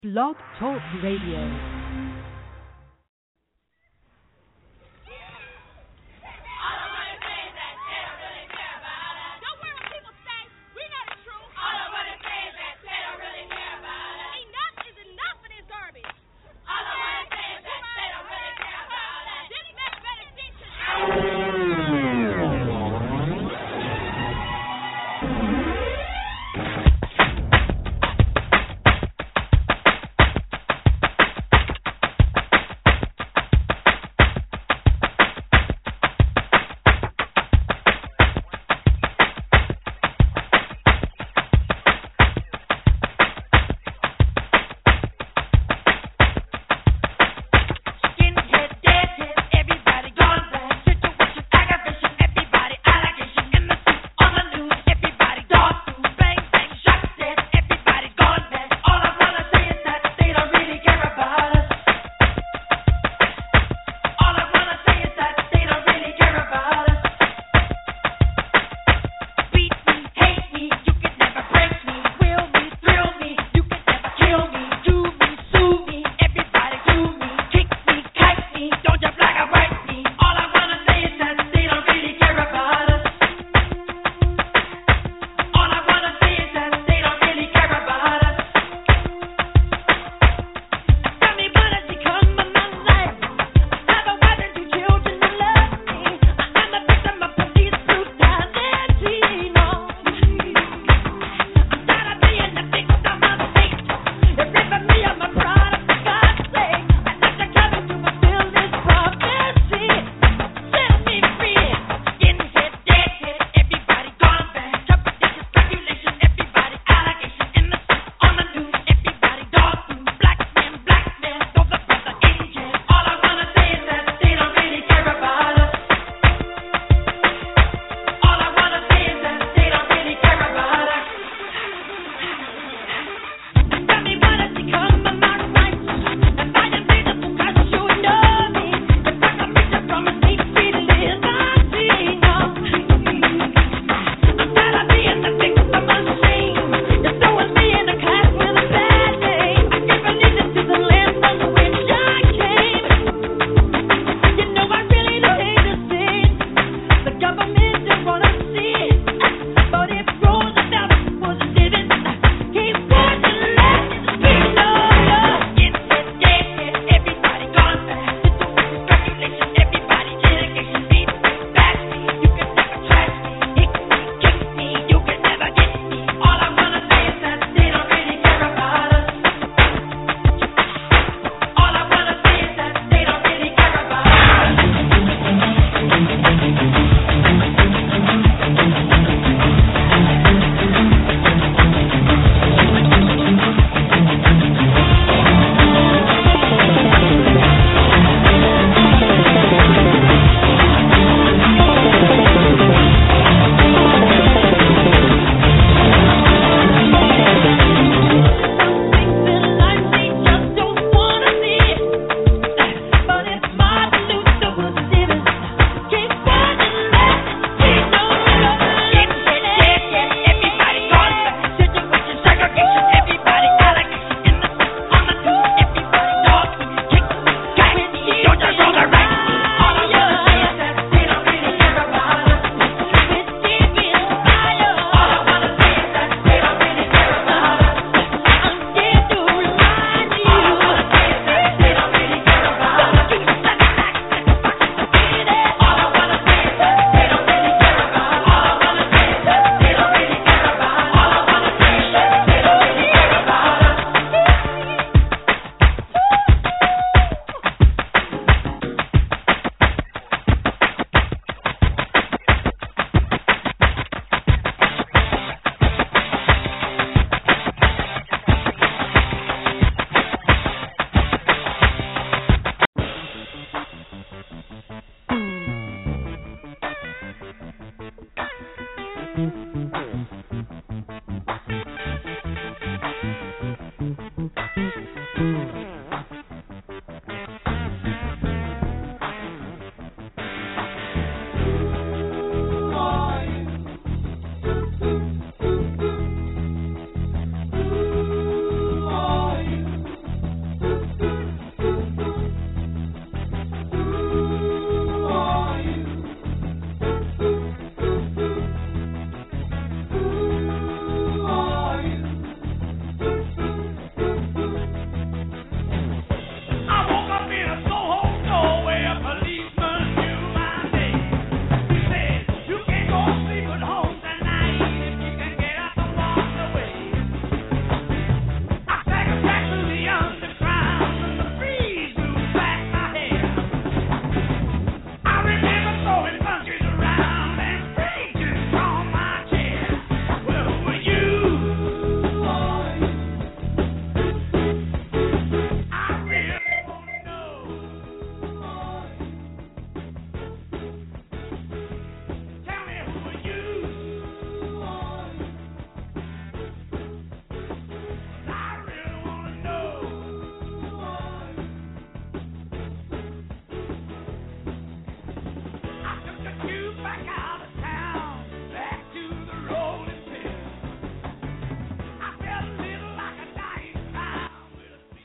Blog Talk Radio. Come on.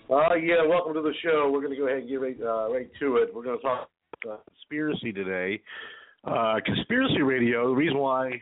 Yeah, welcome to the show. We're going to go ahead and get right to it. We're going to talk conspiracy today. Conspiracy radio, the reason why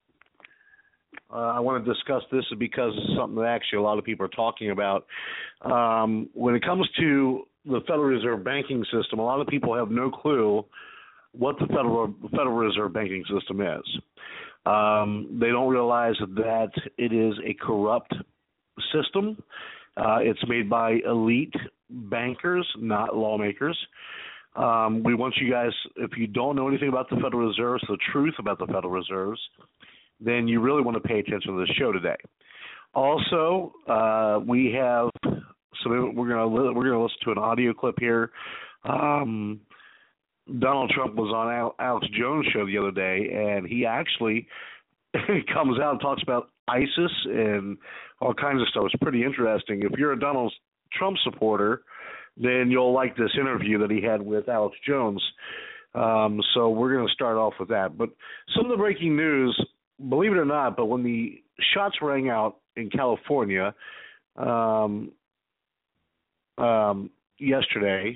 I want to discuss this is because it's something that actually a lot of people are talking about. When it comes to the Federal Reserve banking system, a lot of people have no clue what the Federal Reserve banking system is. They don't realize that it is a corrupt system. It's made by elite bankers, not lawmakers. We want you guys, if you don't know anything about the Federal Reserve, the truth about the Federal Reserves, then you really want to pay attention to this show today. Also, we have we're gonna listen to an audio clip here. Donald Trump was on Alex Jones' show the other day, and he actually comes out and talks about ISIS and all kinds of stuff. It's pretty interesting. If you're a Donald Trump supporter, then you'll like this interview that he had with Alex Jones. So we're going to start off with that. But some of the breaking news, believe it or not, but when the shots rang out in California yesterday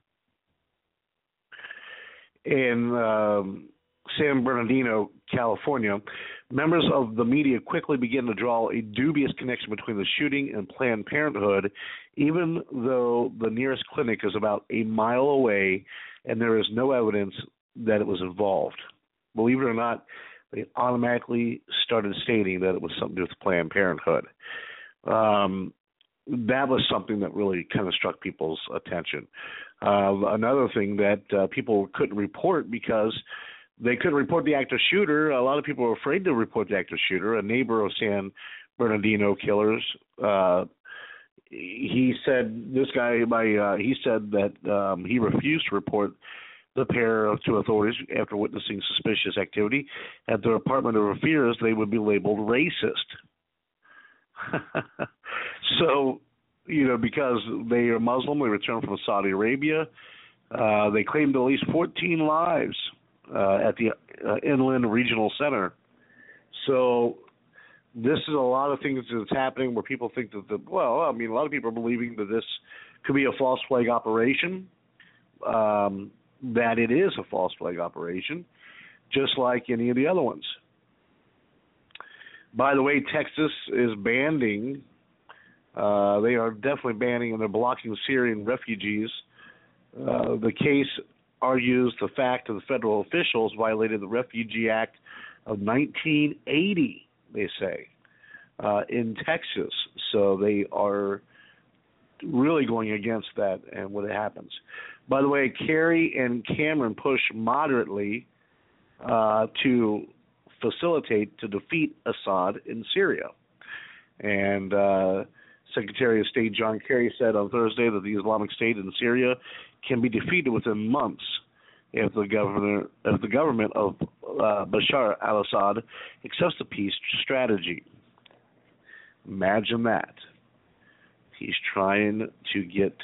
in San Bernardino, California, members of the media quickly began to draw a dubious connection between the shooting and Planned Parenthood, even though the nearest clinic is about a mile away and there is no evidence that it was involved. Believe it or not, they automatically started stating that it was something to do with Planned Parenthood. That was something that really kind of struck people's attention. Another thing that people couldn't report because they couldn't report the active shooter. A lot of people were afraid to report the active shooter. A neighbor of San Bernardino killers, he said that he refused to report the pair to authorities after witnessing suspicious activity at their apartment for fears they would be labeled racist. So, because they are Muslim, they returned from Saudi Arabia. They claimed at least 14 lives at the Inland Regional Center. So this is a lot of things that's happening where people think that a lot of people are believing that this could be a false flag operation, that it is a false flag operation, just like any of the other ones. By the way, Texas is banning, they are definitely banning and they're blocking Syrian refugees. The case argues the fact that the federal officials violated the Refugee Act of 1980, they say, in Texas. So they are really going against that and what happens. By the way, Kerry and Cameron push moderately to facilitate to defeat Assad in Syria. And Secretary of State John Kerry said on Thursday that the Islamic State in Syria can be defeated within months if the government of Bashar al-Assad accepts the peace strategy. Imagine that. He's trying to get,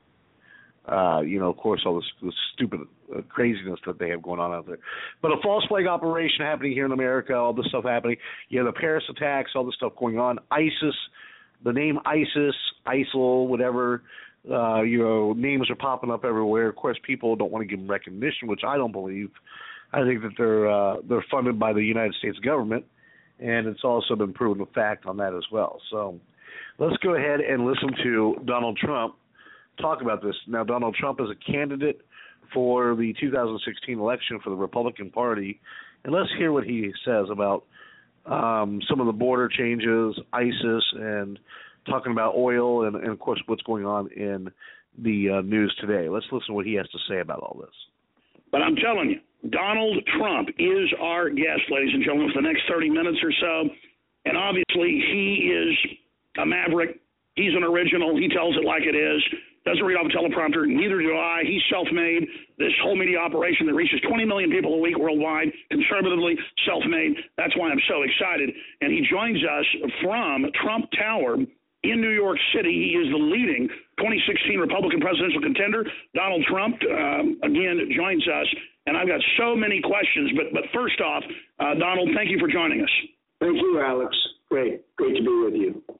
of course, all this stupid craziness that they have going on out there. But a false flag operation happening here in America, all this stuff happening. The Paris attacks, all this stuff going on. ISIS, the name ISIS, ISIL, whatever, names are popping up everywhere. Of course, people don't want to give them recognition, which I don't believe. I think that they're funded by the United States government, and it's also been proven a fact on that as well. So let's go ahead and listen to Donald Trump talk about this. Now, Donald Trump is a candidate for the 2016 election for the Republican Party, and let's hear what he says about some of the border changes, ISIS, and talking about oil, and of course, what's going on in the news today. Let's listen to what he has to say about all this. But I'm telling you, Donald Trump is our guest, ladies and gentlemen, for the next 30 minutes or so. And obviously, he is a maverick. He's an original. He tells it like it is. Doesn't read off a teleprompter. Neither do I. He's self-made. This whole media operation that reaches 20 million people a week worldwide, conservatively self-made. That's why I'm so excited. And he joins us from Trump Tower in New York City. He is the leading 2016 Republican presidential contender. Donald Trump, again, joins us. And I've got so many questions. But first off, Donald, thank you for joining us. Thank you, Alex. Great to be with you.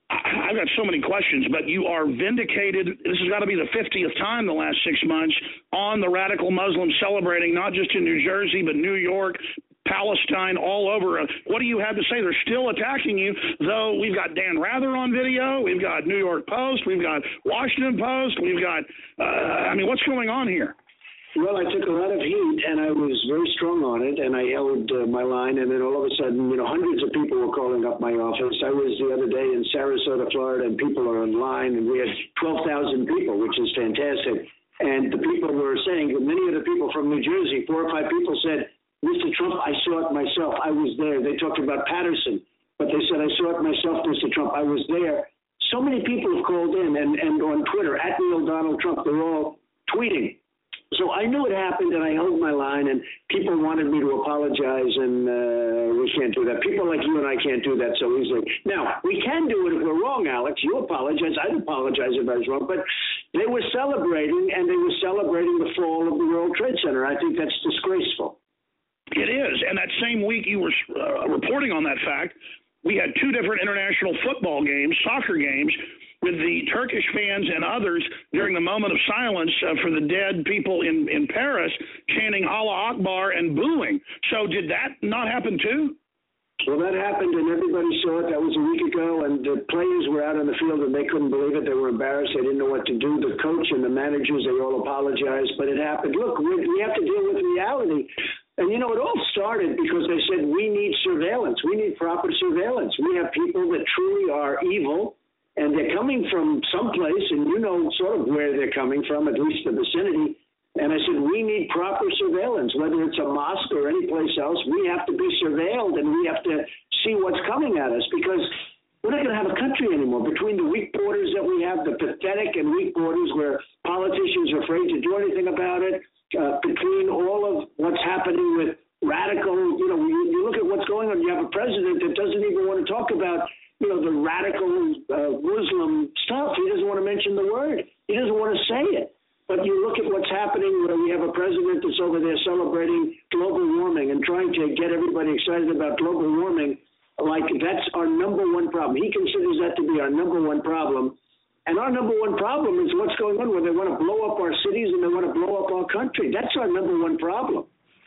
I've got so many questions, but you are vindicated. This has got to be the 50th time in the last 6 months on the radical Muslims celebrating, not just in New Jersey, but New York, Palestine, all over. What do you have to say? They're still attacking you, though we've got Dan Rather on video. We've got New York Post. We've got Washington Post. We've got, what's going on here? Well, I took a lot of heat, and I was very strong on it, and I held my line, and then all of a sudden, hundreds of people were calling up my office. I was the other day in Sarasota, Florida, and people are online, and we had 12,000 people, which is fantastic. And the people were saying, many of the people from New Jersey, 4 or 5 people said, Mr. Trump, I saw it myself. I was there. They talked about Patterson, but they said, I saw it myself, Mr. Trump. I was there. So many people have called in, and on Twitter, @RealDonaldTrump, they're all tweeting. So I knew it happened, and I held my line, and people wanted me to apologize, and we can't do that. People like you and I can't do that so easily. Now, we can do it if we're wrong, Alex. You apologize. I'd apologize if I was wrong. But they were celebrating, and they were celebrating the fall of the World Trade Center. I think that's disgraceful. It is. And that same week you were reporting on that fact, we had 2 different international football games, soccer games, with the Turkish fans and others during the moment of silence for the dead people in Paris chanting Allah Akbar and booing. So did that not happen too? Well, that happened, and everybody saw it. That was a week ago, and the players were out on the field, and they couldn't believe it. They were embarrassed. They didn't know what to do. The coach and the managers, they all apologized, but it happened. Look, we have to deal with reality. And, it all started because they said we need surveillance. We need proper surveillance. We have people that truly are evil, and they're coming from someplace, and sort of where they're coming from, at least the vicinity. And I said, we need proper surveillance, whether it's a mosque or any place else. We have to be surveilled, and we have to see what's coming at us, because we're not going to have a country anymore. Between the weak borders that we have, the pathetic and weak borders where politicians are afraid to do anything about it, between all of what's happening with radical, you look at what's going on, you have a president that doesn't even want to talk about the radical Muslim stuff. He doesn't want to mention the word. He doesn't want to say it. But you look at what's happening where we have a president that's over there celebrating global warming and trying to get everybody excited about global warming, like that's our number one problem. He considers that to be our number one problem. And our number one problem is what's going on where they want to blow up our cities and they want to blow up our country. That's our number one problem.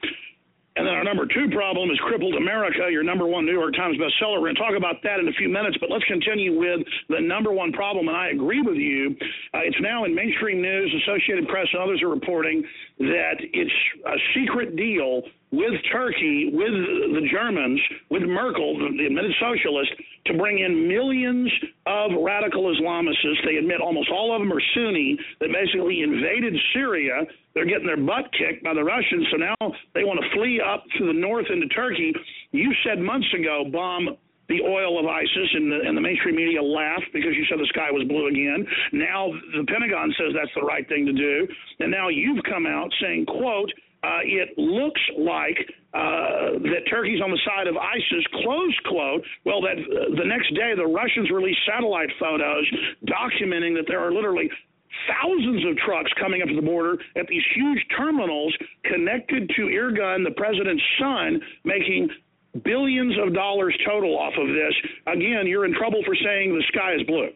And then our number 2 problem is crippled America, your number 1 New York Times bestseller. We're going to talk about that in a few minutes, but let's continue with the number 1 problem, and I agree with you. It's now in mainstream news, Associated Press and others are reporting that it's a secret deal with Turkey, with the Germans, with Merkel, the admitted socialist, to bring in millions of radical Islamists. They admit almost all of them are Sunni, that basically invaded Syria. They're getting their butt kicked by the Russians, so now they want to flee up to the north into Turkey. You said months ago, bomb the oil of ISIS, and the mainstream media laughed because you said the sky was blue again. Now the Pentagon says that's the right thing to do, and now you've come out saying, quote, it looks like that Turkey's on the side of ISIS, close quote. Well, that the next day the Russians released satellite photos documenting that there are literally thousands of trucks coming up to the border at these huge terminals connected to Erdogan, the president's son, making billions of dollars total off of this. Again, you're in trouble for saying the sky is blue.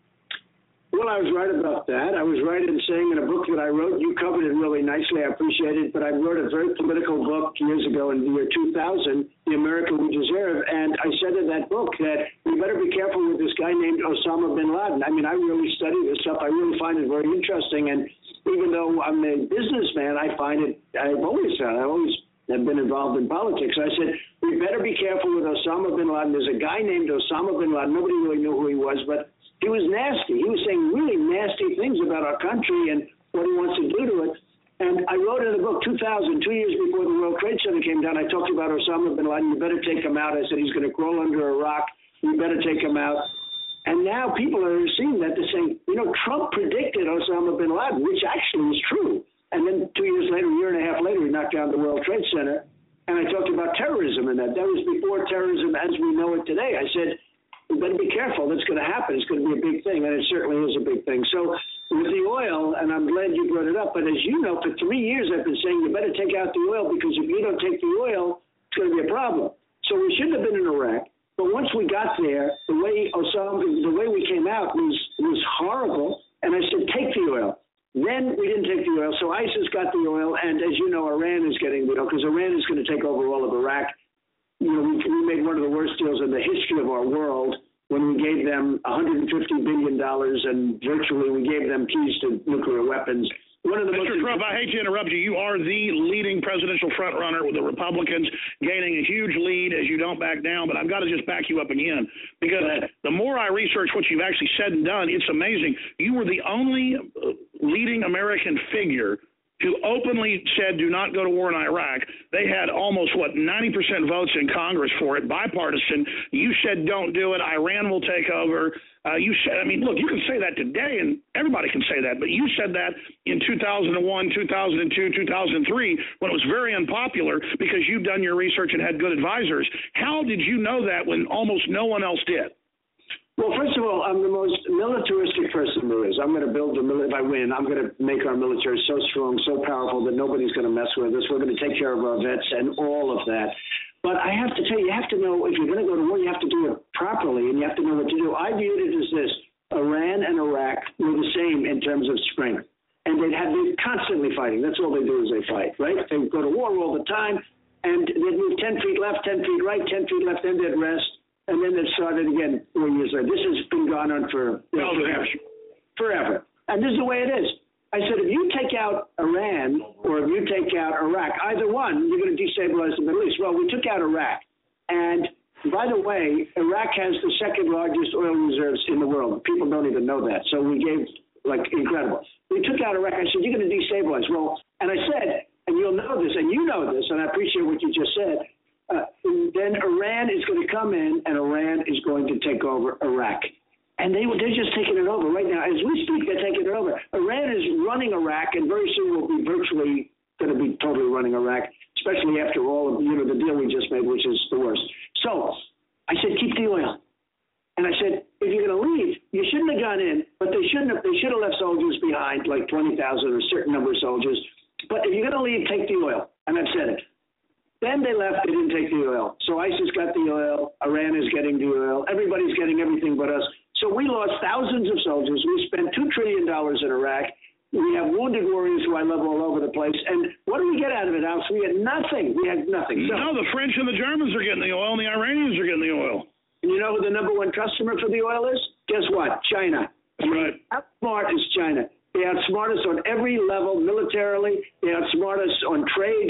Well, I was right about that. I was right in saying in a book that I wrote, you covered it really nicely, I appreciate it, but I wrote a very political book years ago in the year 2000, The America We Deserve, and I said in that book that we better be careful with this guy named Osama bin Laden. I mean, I really study this stuff. I really find it very interesting, and even though I'm a businessman, I find it, I always have been involved in politics. I said, we better be careful with Osama bin Laden. There's a guy named Osama bin Laden. Nobody really knew who he was, but he was nasty. He was saying really nasty things about our country and what he wants to do to it. And I wrote in the book, 2000, 2 years before the World Trade Center came down, I talked about Osama bin Laden. You better take him out. I said, he's going to crawl under a rock. You better take him out. And now people are seeing that. They're saying, Trump predicted Osama bin Laden, which actually is true. And then 2 years later, a year and a half later, he knocked down the World Trade Center. And I talked about terrorism in that. That was before terrorism as we know it today. I said, you better be careful. That's going to happen. It's going to be a big thing, and it certainly is a big thing. So with the oil, and I'm glad you brought it up, but as you know, for 3 years I've been saying you better take out the oil because if you don't take the oil, it's going to be a problem. So we shouldn't have been in Iraq, But once we got there, the way we came out was horrible. And I said, take the oil. Then we didn't take the oil. So ISIS got the oil. And as you know, Iran is getting the oil because Iran is going to take over all of Iraq. You know, we made one of the worst deals in the history of our world when we gave them $150 billion and virtually we gave them keys to nuclear weapons. Mr. Trump, I hate to interrupt you. You are the leading presidential frontrunner with the Republicans gaining a huge lead as you don't back down. But I've got to just back you up again because the more I research what you've actually said and done, it's amazing. You were the only leading American figure who openly said do not go to war in Iraq. They had almost, 90% votes in Congress for it, bipartisan. You said don't do it. Iran will take over. You said, I mean, look, you can say that today, and everybody can say that, but you said that in 2001, 2002, 2003, when it was very unpopular because you'd done your research and had good advisors. How did you know that when almost no one else did? Well, first of all, I'm the most militaristic person there is. I'm going to build if I win, I'm going to make our military so strong, so powerful that nobody's going to mess with us. We're going to take care of our vets and all of that. But I have to tell you, you have to know if you're going to go to war, you have to do it properly, and you have to know what to do. I viewed it as this. Iran and Iraq were the same in terms of strength. And they'd constantly fighting. That's all they do is they fight, right? They go to war all the time, and they'd move 10 feet left, 10 feet right, 10 feet left, then they'd rest. And then they started again 4 years later. This has been going on for forever. And this is the way it is. I said, if you take out Iran or if you take out Iraq, either one, you're going to destabilize the Middle East. Well, we took out Iraq. And by the way, Iraq has the second largest oil reserves in the world. People don't even know that. So we gave, incredible. We took out Iraq. I said, you're going to destabilize. Well, and I said, and you'll know this, and you know this, and I appreciate what you just said, then Iran is going to come in and Iran is going to take over Iraq. And they're just taking it over right now. As we speak, they're taking it over. Iran is running Iraq, and very soon will be virtually going to be totally running Iraq, especially after all of the deal we just made, which is the worst. So I said, keep the oil. And I said, if you're going to leave, you shouldn't have gone in, but they should have left soldiers behind, like 20,000 or a certain number of soldiers. But if you're going to leave, take the oil. And I've said it. Then they left, they didn't take the oil. So ISIS got the oil, Iran is getting the oil, everybody's getting everything but us. So we lost thousands of soldiers. We spent $2 trillion in Iraq. We have wounded warriors who I love all over the place. And what do we get out of it, Alex? We had nothing. We had nothing. So, no, the French and the Germans are getting the oil, and the Iranians are getting the oil. And you know who the number one customer for the oil is? Guess what? China. That's right. How smart is China? They outsmart us on every level militarily. They outsmart us on trade.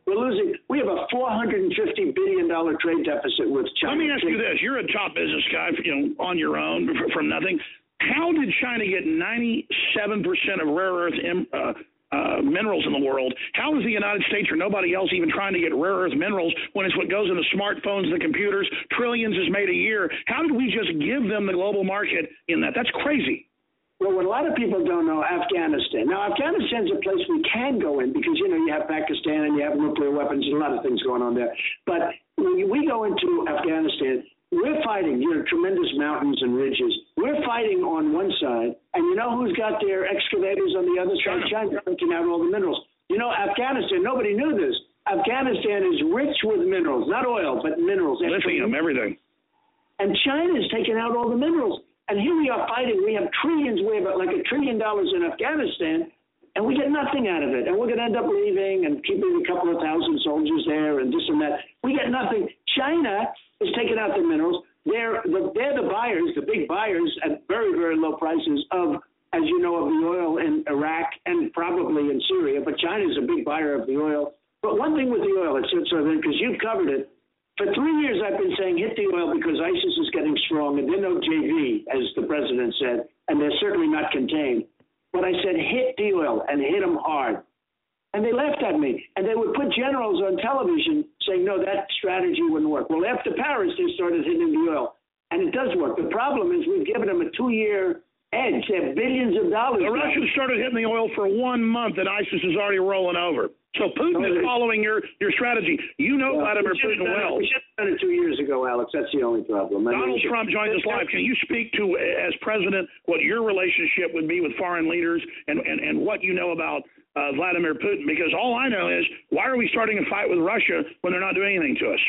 We have a $450 billion trade deficit with China. Let me ask you this. You're a top business guy, on your own from nothing. How did China get 97% of rare earth minerals in the world? How is the United States or nobody else even trying to get rare earth minerals when it's what goes in the smartphones, the computers, trillions is made a year? How did we just give them the global market in that? That's crazy. Well, what a lot of people don't know, Afghanistan. Now, Afghanistan's a place we can go in because, you have Pakistan and you have nuclear weapons and a lot of things going on there. But when we go into Afghanistan, we're fighting, tremendous mountains and ridges. We're fighting on one side, and you know who's got their excavators on the other side? China, taking out all the minerals. Afghanistan, nobody knew this. Afghanistan is rich with minerals, not oil, but minerals. Lithium, everything. And China is taking out all the minerals. And here we are fighting. We have trillions. We have like $1 trillion in Afghanistan, and we get nothing out of it. And we're going to end up leaving and keeping a couple of thousand soldiers there and this and that. We get nothing. China is taking out the minerals. They're the buyers, the big buyers at very, very low prices of, as you know, of the oil in Iraq and probably in Syria. But China is a big buyer of the oil. But one thing with the oil, it's sort of because you've covered it. For 3 years, I've been saying hit the oil because ISIS is getting strong, and they're no JV, as the president said, and they're certainly not contained. But I said hit the oil and hit them hard. And they laughed at me, and they would put generals on television saying, no, that strategy wouldn't work. Well, after Paris, they started hitting the oil, and it does work. The problem is we've given them a 2-year edge. They have billions of dollars. The Russians started hitting the oil for 1 month, and ISIS is already rolling over. So Putin is following your strategy. You know Vladimir Putin well. We should have done it 2 years ago, Alex. That's the only problem. Donald Trump joins us live. Can you speak to, as president, what your relationship would be with foreign leaders and what you know about Vladimir Putin? Because all I know is, why are we starting a fight with Russia when they're not doing anything to us?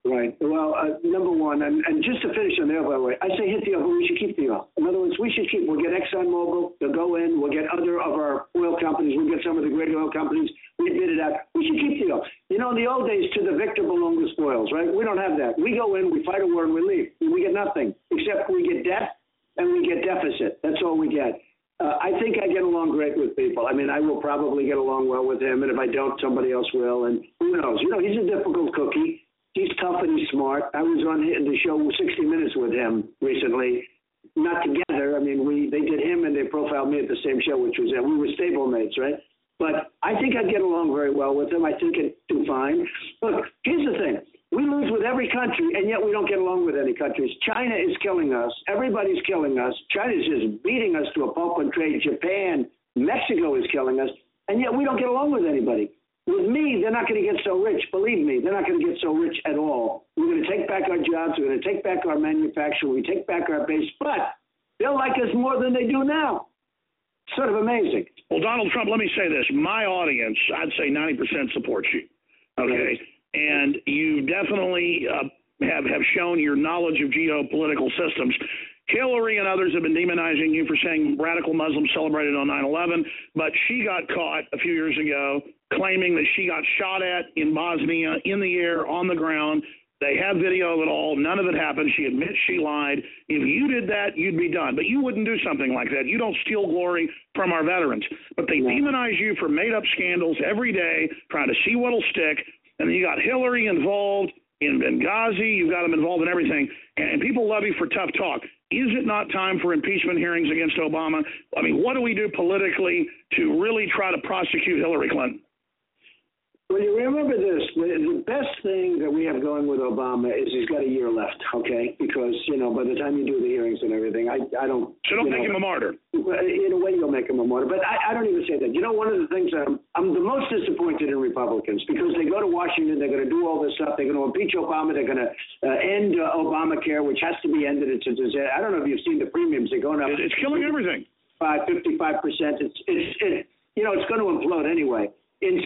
Right. Well, number one, and just to finish on there, by the way, I say hit the oil, but we should keep the oil. In other words, we should keep. We'll get ExxonMobil. They'll go in. We'll get other of our oil companies. We'll get some of the great oil companies. We bid it out. We should keep the oil. You know, in the old days, to the victor belong the spoils, right? We don't have that. We go in, we fight a war, and we leave. We get nothing, except we get debt and we get deficit. That's all we get. I think I get along great with people. I mean, I will probably get along well with him, and if I don't, somebody else will. And who knows? You know, he's a difficult cookie. He's tough and he's smart. I was on the show 60 Minutes with him recently. Not together. I mean, they did him and they profiled me at the same show, which was we were stablemates, right? But I think I'd get along very well with him. I think I'd do fine. Look, here's the thing. We lose with every country, and yet we don't get along with any countries. China is killing us. Everybody's killing us. China's just beating us to a pulp and trade. Japan, Mexico is killing us, and yet we don't get along with anybody. With me, they're not going to get so rich. Believe me, they're not going to get so rich at all. We're going to take back our jobs. We're going to take back our manufacturing. We take back our base. But they'll like us more than they do now. Sort of amazing. Well, Donald Trump, let me say this. My audience, I'd say 90% supports you. Okay? Right. And you definitely have shown your knowledge of geopolitical systems. Hillary and others have been demonizing you for saying radical Muslims celebrated on 9/11, but she got caught a few years ago claiming that she got shot at in Bosnia, in the air, on the ground. They have video of it all. None of it happened. She admits she lied. If you did that, you'd be done. But you wouldn't do something like that. You don't steal glory from our veterans. But they demonize you for made-up scandals every day, trying to see what'll stick. And then you got Hillary involved in Benghazi. You've got them involved in everything. And people love you for tough talk. Is it not time for impeachment hearings against Obama? I mean, what do we do politically to really try to prosecute Hillary Clinton? Well, you remember this. The best thing that we have going with Obama is he's got a year left, okay? Because, you know, by the time you do the hearings and everything, I don't... So don't make him a martyr. In a way, you'll make him a martyr. But I don't even say that. You know, one of the things I'm the most disappointed in Republicans, because they go to Washington, they're going to do all this stuff, they're going to impeach Obama, they're going to end Obamacare, which has to be ended. I don't know if you've seen the premiums. They're going up... It's killing everything. 55%. It's you know, it's going to implode anyway. In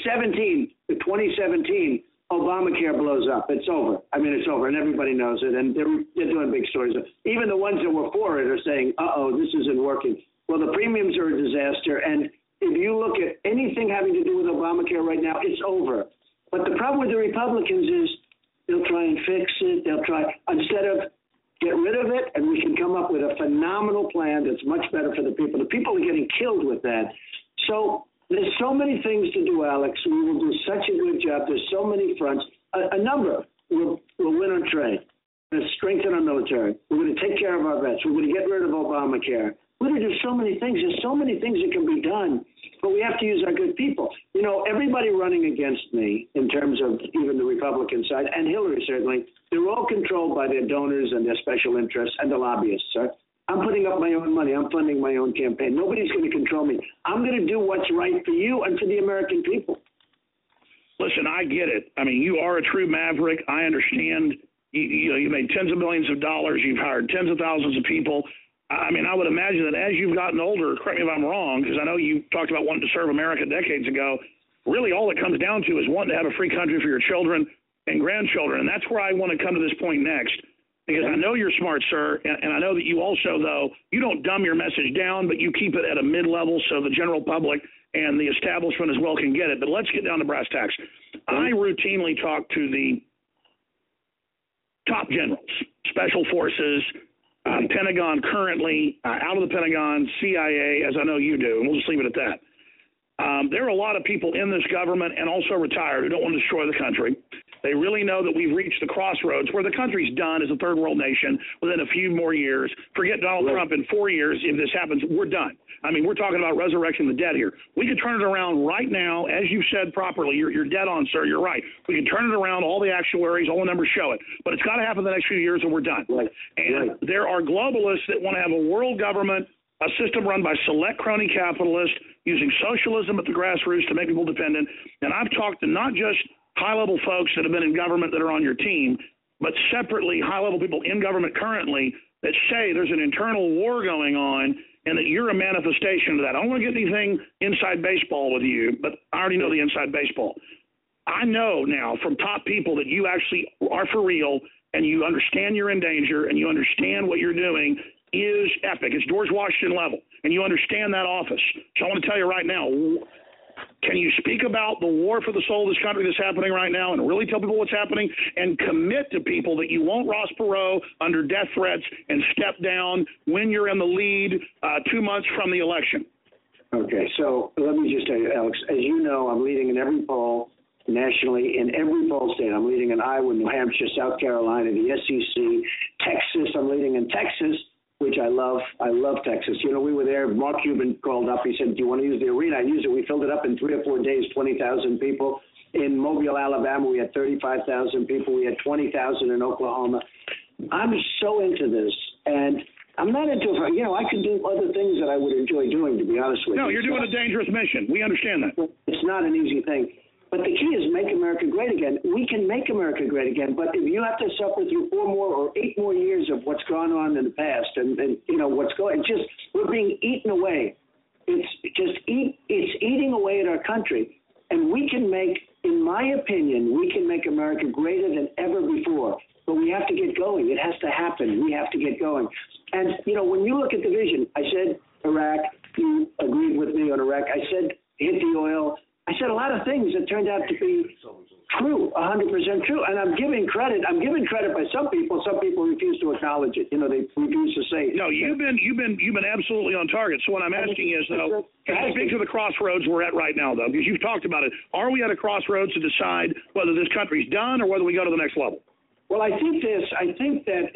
2017, Obamacare blows up. It's over. I mean, it's over, and everybody knows it, and they're doing big stories. Even the ones that were for it are saying, uh-oh, this isn't working. Well, the premiums are a disaster, and if you look at anything having to do with Obamacare right now, it's over. But the problem with the Republicans is they'll try and fix it. They'll try, instead of get rid of it, and we can come up with a phenomenal plan that's much better for the people. The people are getting killed with that. So there's so many things to do, Alex. We will do such a good job. There's so many fronts. A number. We'll win on trade. We're going to strengthen our military. We're going to take care of our vets. We're going to get rid of Obamacare. We're going to do so many things. There's so many things that can be done, but we have to use our good people. You know, everybody running against me in terms of even the Republican side, and Hillary certainly, they're all controlled by their donors and their special interests and the lobbyists, sir. I'm putting up my own money. I'm funding my own campaign. Nobody's going to control me. I'm going to do what's right for you and for the American people. Listen, I get it. I mean, you are a true maverick. I understand. You made tens of millions of dollars. You've hired tens of thousands of people. I mean, I would imagine that as you've gotten older, correct me if I'm wrong, because I know you talked about wanting to serve America decades ago, really all it comes down to is wanting to have a free country for your children and grandchildren. And that's where I want to come to this point next. Because I know you're smart, sir, and I know that you also, though, you don't dumb your message down, but you keep it at a mid-level so the general public and the establishment as well can get it. But let's get down to brass tacks. I routinely talk to the top generals, Special Forces, Pentagon currently, out of the Pentagon, CIA, as I know you do, and we'll just leave it at that. There are a lot of people in this government and also retired who don't want to destroy the country. They really know that we've reached the crossroads where the country's done as a third world nation within a few more years. Forget Donald Trump in 4 years. If this happens, we're done. I mean, we're talking about resurrecting the dead here. We could turn it around right now, as you said properly. You're dead on, sir. You're right. We can turn it around. All the actuaries, all the numbers show it. But it's got to happen the next few years, and we're done. And there are globalists that want to have a world government, a system run by select crony capitalists using socialism at the grassroots to make people dependent. And I've talked to not just high-level folks that have been in government that are on your team, but separately high-level people in government currently that say there's an internal war going on and that you're a manifestation of that. I don't want to get anything inside baseball with you, but I already know the inside baseball. I know now from top people that you actually are for real and you understand you're in danger and you understand what you're doing is epic. It's George Washington level, and you understand that office. So I want to tell you right now, can you speak about the war for the soul of this country that's happening right now and really tell people what's happening and commit to people that you won't Ross Perot under death threats and step down when you're in the lead 2 months from the election? Okay, so let me just tell you, Alex, as you know, I'm leading in every poll nationally, in every poll state. I'm leading in Iowa, New Hampshire, South Carolina, the SEC, Texas. I'm leading in Texas, which I love. I love Texas. You know, we were there. Mark Cuban called up. He said, do you want to use the arena? I used it. We filled it up in 3 or 4 days, 20,000 people. In Mobile, Alabama, we had 35,000 people. We had 20,000 in Oklahoma. I'm so into this. And I'm not into it. You know, I could do other things that I would enjoy doing, to be honest with you. No, you're doing a dangerous mission. We understand that. It's not an easy thing. But the key is make America great again. We can make America great again, but if you have to suffer through 4 more or 8 more years of what's gone on in the past and you know, what's going, just, we're being eaten away. It's eating away at our country. And we can make, in my opinion, we can make America greater than ever before. But we have to get going. It has to happen. We have to get going. And, you know, when you look at the vision, I said Iraq, you agreed with me on Iraq. I said hit the oil. I said a lot of things that turned out to be true, 100% true. And I'm giving credit by some people. Some people refuse to acknowledge it. You know, they refuse to say it. No, you've been absolutely on target. So what I'm asking is, though, can you speak to the crossroads we're at right now, though? Because you've talked about it. Are we at a crossroads to decide whether this country's done or whether we go to the next level? Well, I think that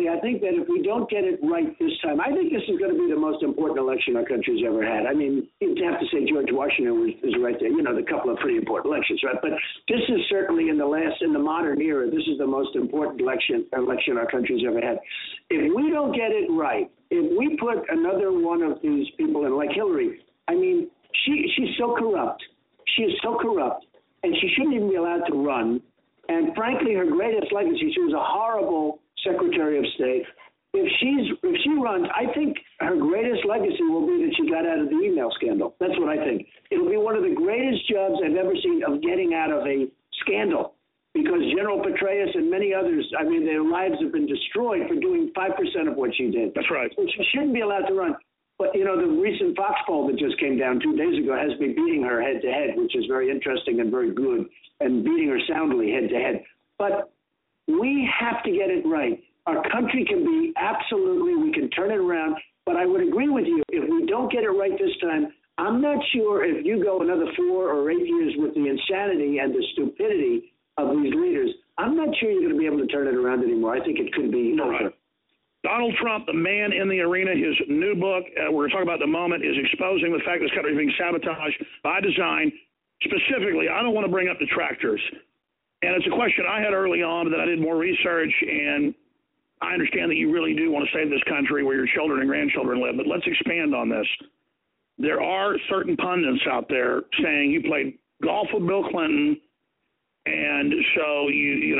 if we don't get it right this time, I think this is going to be the most important election our country's ever had. I mean, you'd have to say George Washington is right there. You know, the couple of pretty important elections, right? But this is certainly in the modern era, this is the most important election our country's ever had. If we don't get it right, if we put another one of these people in, like Hillary, I mean, she's so corrupt. She is so corrupt, and she shouldn't even be allowed to run. And frankly, her greatest legacy, she was a horrible Secretary of State. If she runs, I think her greatest legacy will be that she got out of the email scandal. That's what I think. It'll be one of the greatest jobs I've ever seen of getting out of a scandal, because General Petraeus and many others, I mean, their lives have been destroyed for doing 5% of what she did. That's right. So she shouldn't be allowed to run. But, you know, the recent Fox poll that just came down 2 days ago has me beating her head-to-head, which is very interesting and very good, and beating her soundly head-to-head. But we have to get it right. Our country can be we can turn it around. But I would agree with you, if we don't get it right this time, I'm not sure if you go another 4 or 8 years with the insanity and the stupidity of these leaders, I'm not sure you're going to be able to turn it around anymore. I think it could be over. Right. Donald Trump, the man in the arena, his new book, we're talking about in a moment, is exposing the fact this country is being sabotaged by design. Specifically, I don't want to bring up detractors. And it's a question I had early on, but then I did more research, and I understand that you really do want to save this country where your children and grandchildren live, but let's expand on this. There are certain pundits out there saying you played golf with Bill Clinton, and so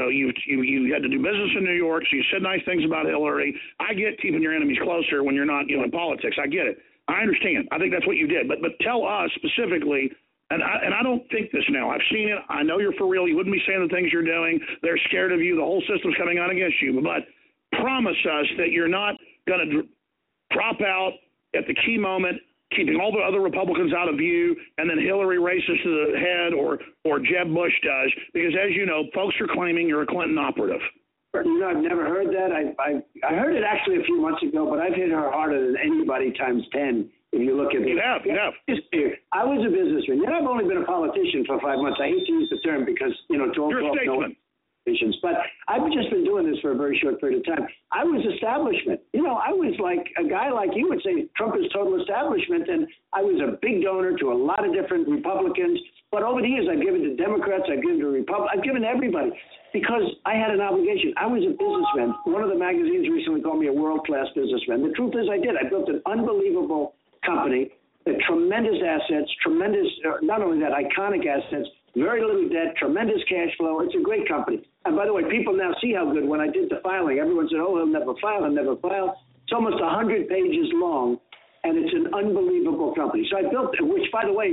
you had to do business in New York, so you said nice things about Hillary. I get keeping your enemies closer when you're not in politics. I get it. I understand. I think that's what you did. But tell us specifically, and I don't think this now. I've seen it. I know you're for real. You wouldn't be saying the things you're doing. They're scared of you. The whole system's coming out against you. But promise us that you're not going to drop out at the key moment, keeping all the other Republicans out of view, and then Hillary races to the head or Jeb Bush does, because as you know, folks are claiming you're a Clinton operative. You know, I've never heard that. I heard it actually a few months ago, but I've hit her harder than anybody times 10. If you look at it. You have. I was a businessman. You know, I've only been a politician for 5 months. I hate to use the term because, you know, you're a statesman. But I've just been doing this for a very short period of time. I was establishment. You know, I was like a guy like you would say Trump is total establishment, and I was a big donor to a lot of different Republicans. But over the years, I've given to Democrats, I've given to Republicans, I've given to everybody because I had an obligation. I was a businessman. One of the magazines recently called me a world-class businessman. The truth is I did. I built an unbelievable company, tremendous assets, not only that, iconic assets, very little debt, tremendous cash flow. It's a great company. And by the way, people now see how good. When I did the filing, everyone said, oh, he'll never file. It's almost 100 pages long, and it's an unbelievable company. So I built it, which, by the way,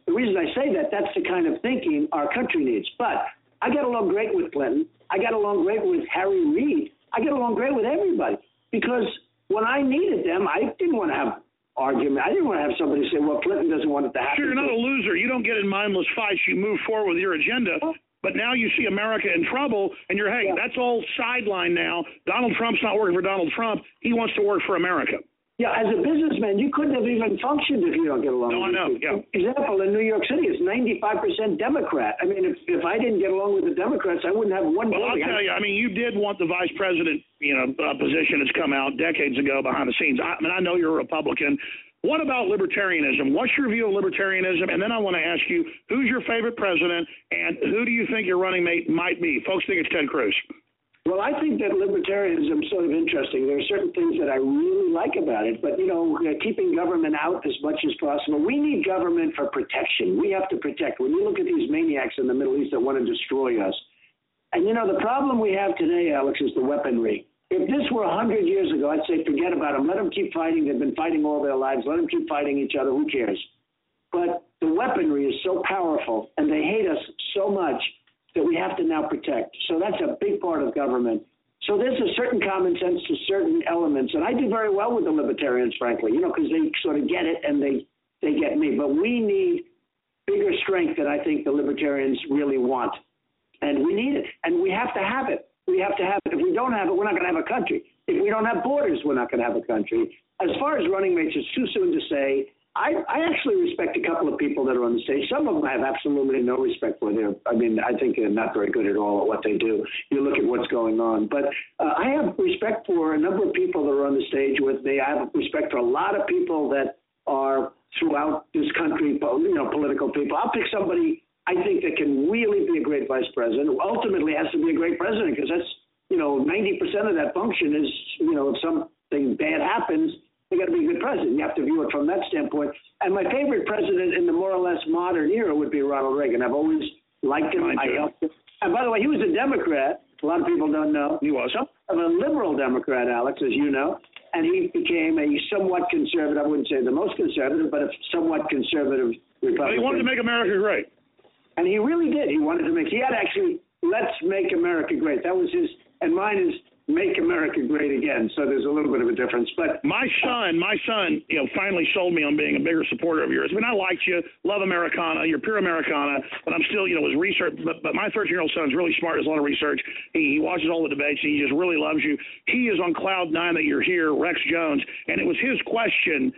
the reason I say that, that's the kind of thinking our country needs. But I got along great with Clinton. I got along great with Harry Reid. I get along great with everybody because when I needed them, I didn't want to have argument. I didn't want to have somebody say, well, Clinton doesn't want it to happen. Sure, you're not a loser. You don't get in mindless fights. You move forward with your agenda. But now you see America in trouble, and you're, hey, that's all sidelined now. Donald Trump's not working for Donald Trump. He wants to work for America. Yeah, as a businessman, you couldn't have even functioned if you don't get along. No, I know. Yeah. Example, in New York City, it's 95% Democrat. I mean, if I didn't get along with the Democrats, I wouldn't have one Well, building. I'll tell you, I mean, you did want the vice president, position that's come out decades ago behind the scenes. I mean, I know you're a Republican. What about libertarianism? What's your view of libertarianism? And then I want to ask you, who's your favorite president, and who do you think your running mate might be? Folks think it's Ted Cruz. Well, I think that libertarianism is sort of interesting. There are certain things that I really like about it, but, keeping government out as much as possible. We need government for protection. We have to protect. When you look at these maniacs in the Middle East that want to destroy us, and, the problem we have today, Alex, is the weaponry. If this were 100 years ago, I'd say forget about them. Let them keep fighting. They've been fighting all their lives. Let them keep fighting each other. Who cares? But the weaponry is so powerful, and they hate us so much that we have to now protect. So that's a big part of government. So there's a certain common sense to certain elements. And I do very well with the libertarians, frankly, because they sort of get it and they get me. But we need bigger strength than I think the libertarians really want. And we need it. And we have to have it. We have to have it. If we don't have it, we're not going to have a country. If we don't have borders, we're not going to have a country. As far as running mates, it's too soon to say. I actually respect a couple of people that are on the stage. Some of them I have absolutely no respect for. I think they're not very good at all at what they do. You look at what's going on. But I have respect for a number of people that are on the stage with me. I have respect for a lot of people that are throughout this country, political people. I'll pick somebody I think that can really be a great vice president, who ultimately has to be a great president, because that's, 90% of that function is, if something bad happens, they got to be a good president. You have to view it from that standpoint. And my favorite president in the more or less modern era would be Ronald Reagan. I've always liked him. I helped him. And by the way, he was a Democrat. A lot of people don't know. He was. A liberal Democrat, Alex, as you know. And he became a somewhat conservative, I wouldn't say the most conservative, but a somewhat conservative Republican. But he wanted to make America great. And he really did. He had actually, let's make America great. That was his, and mine is make America great again. So there's a little bit of a difference. But my son, finally sold me on being a bigger supporter of yours. I mean, I liked you, love Americana, you're pure Americana, but I'm still, was research. But my 13-year-old son's really smart, does a lot of research. He watches all the debates, and he just really loves you. He is on cloud nine that you're here, Rex Jones, and it was his question.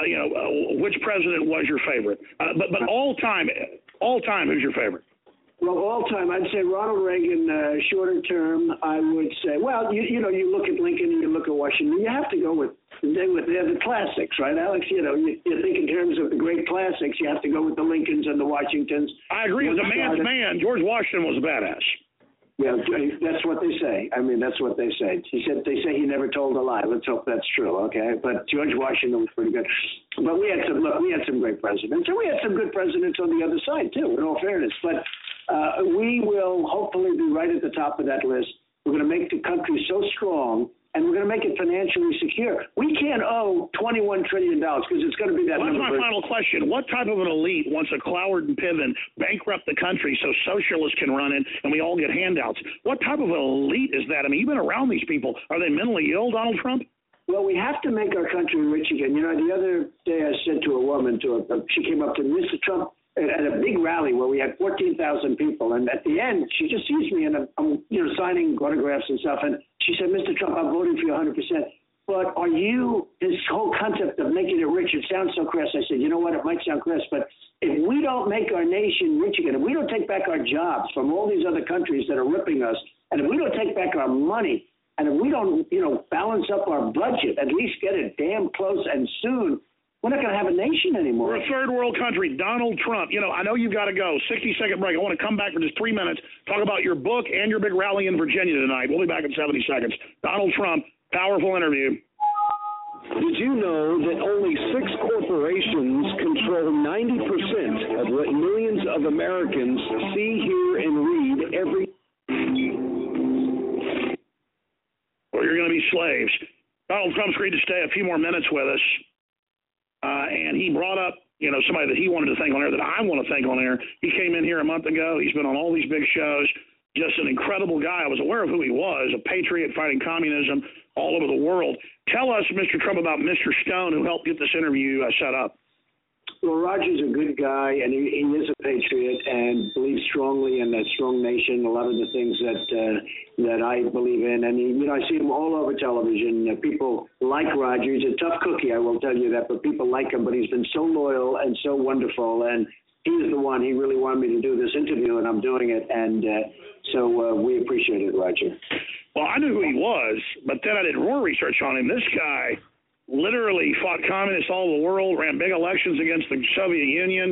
Which president was your favorite? But all time, who's your favorite? Well, all time, I'd say Ronald Reagan. Shorter term, I would say. Well, you look at Lincoln and you look at Washington. You have to go with they're the classics, right, Alex? You think in terms of the great classics, you have to go with the Lincolns and the Washingtons. I agree. As a man's man, George Washington was a badass. Yeah, that's what they say. I mean, that's what they say. They say he never told a lie. Let's hope that's true, okay? But George Washington was pretty good. But we had some great presidents, and we had some good presidents on the other side too, in all fairness. But we will hopefully be right at the top of that list. We're going to make the country so strong, and we're going to make it financially secure. We can't owe $21 trillion because it's going to be that number. That's my final question. What type of an elite wants a Cloward and Piven bankrupt the country so socialists can run it and we all get handouts? What type of an elite is that? I mean, you've been around these people. Are they mentally ill, Donald Trump? Well, we have to make our country rich again. The other day I said to a woman, she came up to me, Mr. Trump, at a big rally where we had 14,000 people, and at the end, she just sees me, and I'm signing autographs and stuff, and she said, Mr. Trump, I'm voting for you 100%, but are you, this whole concept of making it rich, it sounds so crass. I said, you know what, it might sound crass, but if we don't make our nation rich again, if we don't take back our jobs from all these other countries that are ripping us, and if we don't take back our money, and if we don't, balance up our budget, at least get it damn close and soon, we're not going to have a nation anymore. We're a third world country. Donald Trump. I know you've got to go. 60-second break. I want to come back for just 3 minutes, talk about your book and your big rally in Virginia tonight. We'll be back in 70 seconds. Donald Trump, powerful interview. Did you know that only 6 corporations control 90% of what millions of Americans see, hear, and read every Or you're going to be slaves. Donald Trump's agreed to stay a few more minutes with us. and he brought up, somebody that he wanted to thank on air that I want to thank on air. He came in here a month ago. He's been on all these big shows. Just an incredible guy. I was aware of who he was, a patriot fighting communism all over the world. Tell us, Mr. Trump, about Mr. Stone, who helped get this interview set up. Well, Roger's a good guy, and he is a patriot and believes strongly in a strong nation, a lot of the things that I believe in. And, I see him all over television. People like Roger. He's a tough cookie, I will tell you that, but people like him. But he's been so loyal and so wonderful, and he's the one. He really wanted me to do this interview, and I'm doing it. And so we appreciate it, Roger. Well, I knew who he was, but then I did more research on him. This guy literally fought communists all over the world, ran big elections against the Soviet Union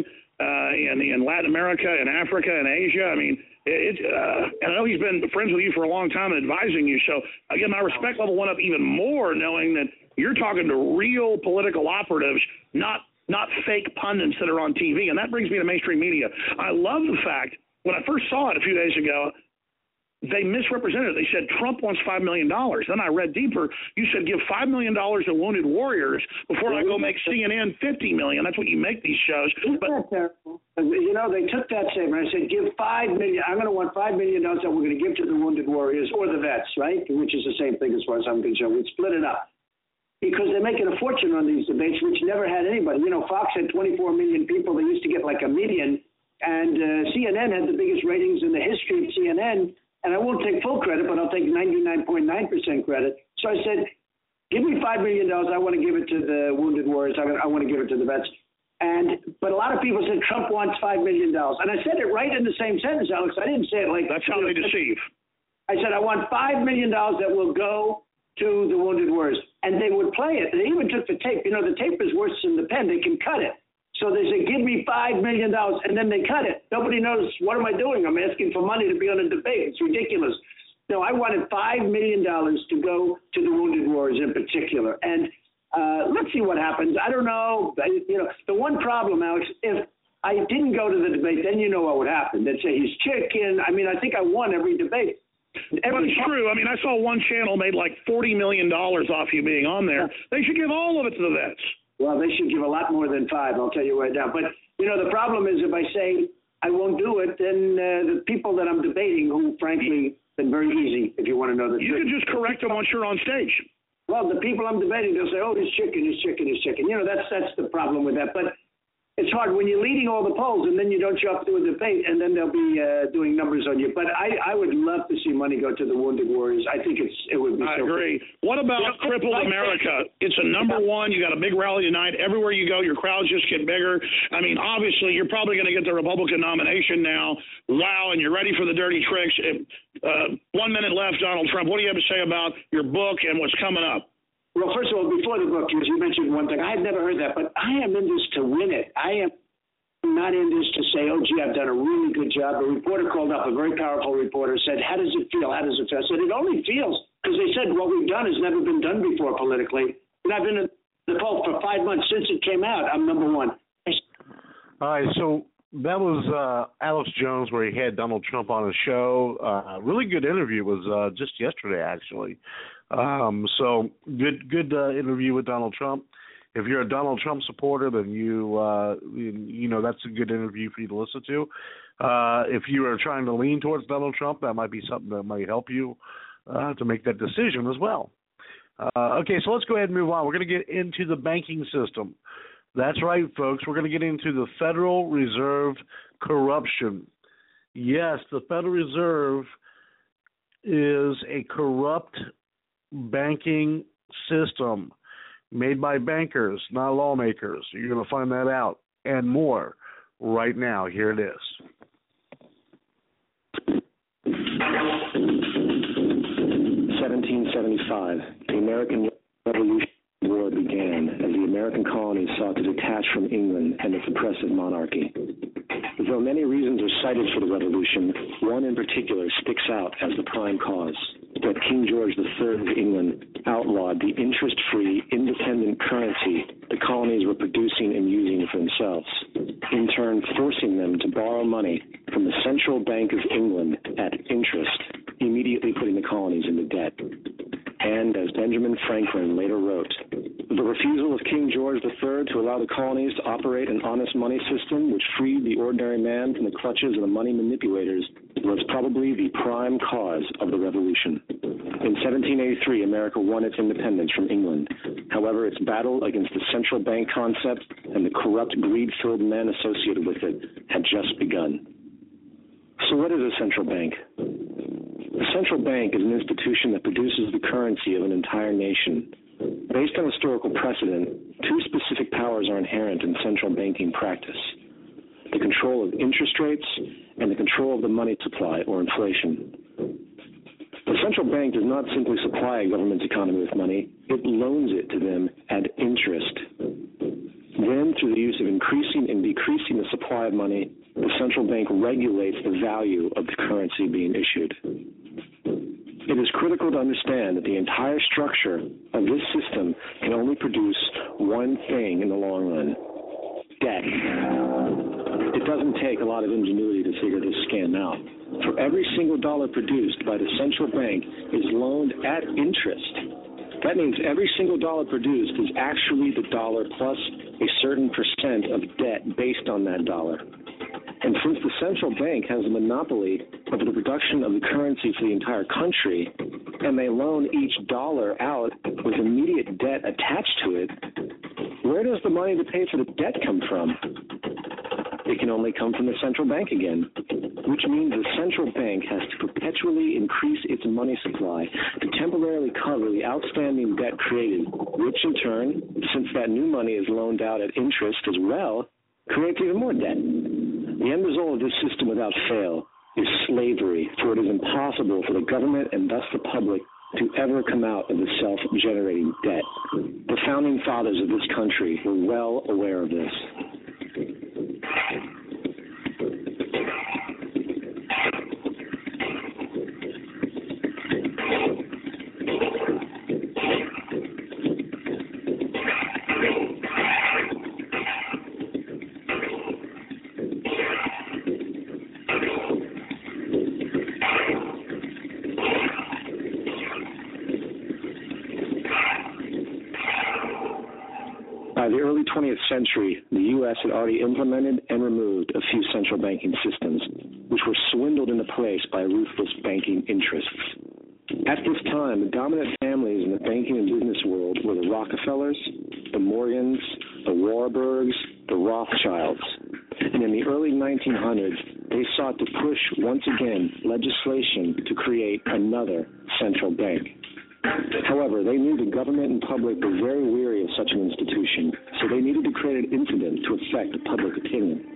in Latin America and Africa and Asia. I mean, and I know he's been friends with you for a long time and advising you. So, again, my respect level went up even more knowing that you're talking to real political operatives, not fake pundits that are on TV. And that brings me to mainstream media. I love the fact, when I first saw it a few days ago, they misrepresented it. They said Trump wants $5 million. Then I read deeper. You said give $5 million to Wounded Warriors before I go make CNN $50 million. That's what you make these shows. But terrible. They took that statement. I said give $5 million. I'm going to want $5 million that we're going to give to the Wounded Warriors or the vets, right? Which is the same thing as far as I'm concerned. We'd split it up because they're making a fortune on these debates, which never had anybody. Fox had 24 million people. They used to get like a million, and CNN had the biggest ratings in the history of CNN. And I won't take full credit, but I'll take 99.9% credit. So I said, give me $5 million. I want to give it to the Wounded Warriors. I want to give it to the vets. But a lot of people said Trump wants $5 million. And I said it right in the same sentence, Alex. I didn't say it like that's how they deceive. I said, I want $5 million that will go to the Wounded Warriors. And they would play it. They even took the tape. The tape is worse than the pen. They can cut it. So they said, give me $5 million, and then they cut it. Nobody knows, what am I doing? I'm asking for money to be on a debate. It's ridiculous. No, I wanted $5 million to go to the Wounded Warriors in particular. And let's see what happens. I don't know. The one problem, Alex, if I didn't go to the debate, then you know what would happen. They'd say he's chicken. I mean, I think I won every debate. But it's true. I mean, I saw one channel made like $40 million off you being on there. They should give all of it to the vets. Well, they should give a lot more than $5, I'll tell you right now. But, the problem is if I say I won't do it, then the people that I'm debating, who, frankly, been very easy, if you want to know the truth. You can just correct them once you're on stage. Well, the people I'm debating, they'll say, oh, he's chicken. That's the problem with that. But it's hard when you're leading all the polls and then you don't show up to a debate and then they'll be doing numbers on you. But I would love to see money go to the Wounded Warriors. I think it would be I agree. What about Crippled America? It's a number one. You got a big rally tonight. Everywhere you go, your crowds just get bigger. I mean, obviously, you're probably going to get the Republican nomination now. Wow, and you're ready for the dirty tricks. 1 minute left, Donald Trump. What do you have to say about your book and what's coming up? Well, first of all, before the book, you mentioned one thing. I had never heard that, but I am in this to win it. I am not in this to say, oh, gee, I've done a really good job. A reporter called up, a very powerful reporter, said, how does it feel? How does it feel? I said, it only feels, because they said what we've done has never been done before politically. And I've been in the poll for 5 months since it came out. I'm number one. All right, so that was Alex Jones, where he had Donald Trump on his show. Really good interview. It was just yesterday, actually. So good interview with Donald Trump. If you're a Donald Trump supporter, then you know that's a good interview for you to listen to. If you are trying to lean towards Donald Trump, that might be something that might help you to make that decision as well. Okay, so let's go ahead and move on. We're going to get into the banking system. That's right, folks. We're going to get into the Federal Reserve corruption. Yes, the Federal Reserve is a corrupt banking system made by bankers, not lawmakers. You're going to find that out and more right now. Here it is. 1775, the American Revolution War began as the American colonies sought to detach from England and its oppressive monarchy. Though many reasons are cited for the revolution, one in particular sticks out as the prime cause: that King George III of England outlawed the interest-free, independent currency the colonies were producing and using for themselves, in turn forcing them to borrow money from the Central Bank of England at interest, immediately putting the colonies into debt. And as Benjamin Franklin later wrote, The refusal of King George III to allow the colonies to operate an honest money system which freed the ordinary man from the clutches of the money manipulators was probably the prime cause of the Revolution. In 1783, America won its independence from England. However, its battle against the central bank concept and the corrupt, greed-filled men associated with it had just begun. So what is a central bank? A central bank is an institution that produces the currency of an entire nation. Based on historical precedent, two specific powers are inherent in central banking practice: the control of interest rates and the control of the money supply, or inflation. The central bank does not simply supply a government's economy with money, it loans it to them at interest. Then, through the use of increasing and decreasing the supply of money, the central bank regulates the value of the currency being issued. It is critical to understand that the entire structure of this system can only produce one thing in the long run: debt. It doesn't take a lot of ingenuity to figure this scam out. For every single dollar produced by the central bank is loaned at interest. That means every single dollar produced is actually the dollar plus a certain percent of debt based on that dollar. And since the central bank has a monopoly over the production of the currency for the entire country, and they loan each dollar out with immediate debt attached to it, where does the money to pay for the debt come from? It can only come from the central bank again, which means the central bank has to perpetually increase its money supply to temporarily cover the outstanding debt created, which in turn, since that new money is loaned out at interest as well, creates even more debt. The end result of this system without fail is slavery, for it is impossible for the government and thus the public to ever come out of the self-generating debt. The founding fathers of this country were well aware of this. By the early 20th century, the U.S. had already implemented and removed a few central banking systems, which were swindled into place by ruthless banking interests. At this time, the dominant families in the banking and business world were the Rockefellers, the Morgans, the Warburgs, the Rothschilds. And in the early 1900s, they sought to push, once again, legislation to create another central bank. However, they knew the government and public were very weary of such an institution, so they needed to create an incident to affect public opinion.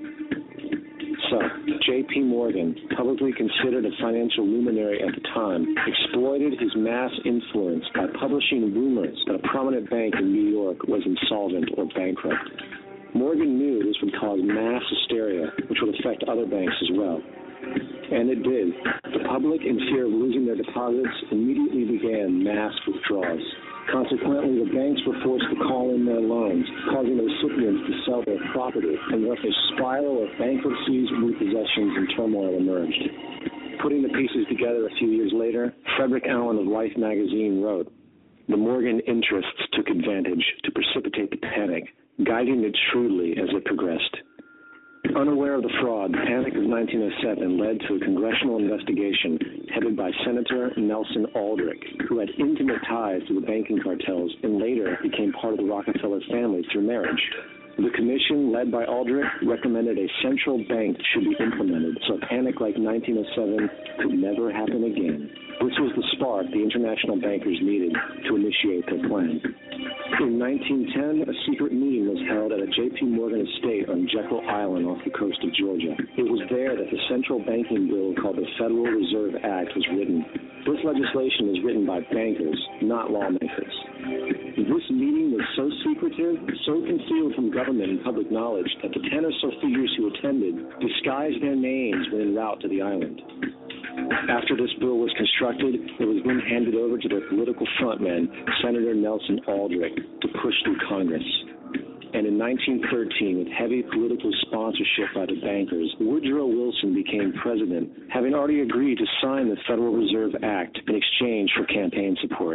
So, J.P. Morgan, publicly considered a financial luminary at the time, exploited his mass influence by publishing rumors that a prominent bank in New York was insolvent or bankrupt. Morgan knew this would cause mass hysteria, which would affect other banks as well. And it did. The public, in fear of losing their deposits, immediately began mass withdrawals. Consequently, the banks were forced to call in their loans, causing the recipients to sell their property, and thus a spiral of bankruptcies, repossessions, and turmoil emerged. Putting the pieces together a few years later, Frederick Allen of Life magazine wrote, "The Morgan interests took advantage to precipitate the panic, guiding it shrewdly as it progressed." Unaware of the fraud, the Panic of 1907 led to a congressional investigation headed by Senator Nelson Aldrich, who had intimate ties to the banking cartels and later became part of the Rockefeller family through marriage. The commission, led by Aldrich, recommended a central bank should be implemented so a panic like 1907 could never happen again. This was the spark the international bankers needed to initiate their plan. In 1910, a secret meeting was held at a J.P. Morgan estate on Jekyll Island off the coast of Georgia. It was there that the central banking bill called the Federal Reserve Act was written. This legislation was written by bankers, not lawmakers. This meeting was so secretive, so concealed from government and public knowledge that the 10 or so figures who attended disguised their names when en route to the island. After this bill was constructed, it was then handed over to their political frontman, Senator Nelson Aldrich, to push through Congress. And in 1913, with heavy political sponsorship by the bankers, Woodrow Wilson became president, having already agreed to sign the Federal Reserve Act in exchange for campaign support.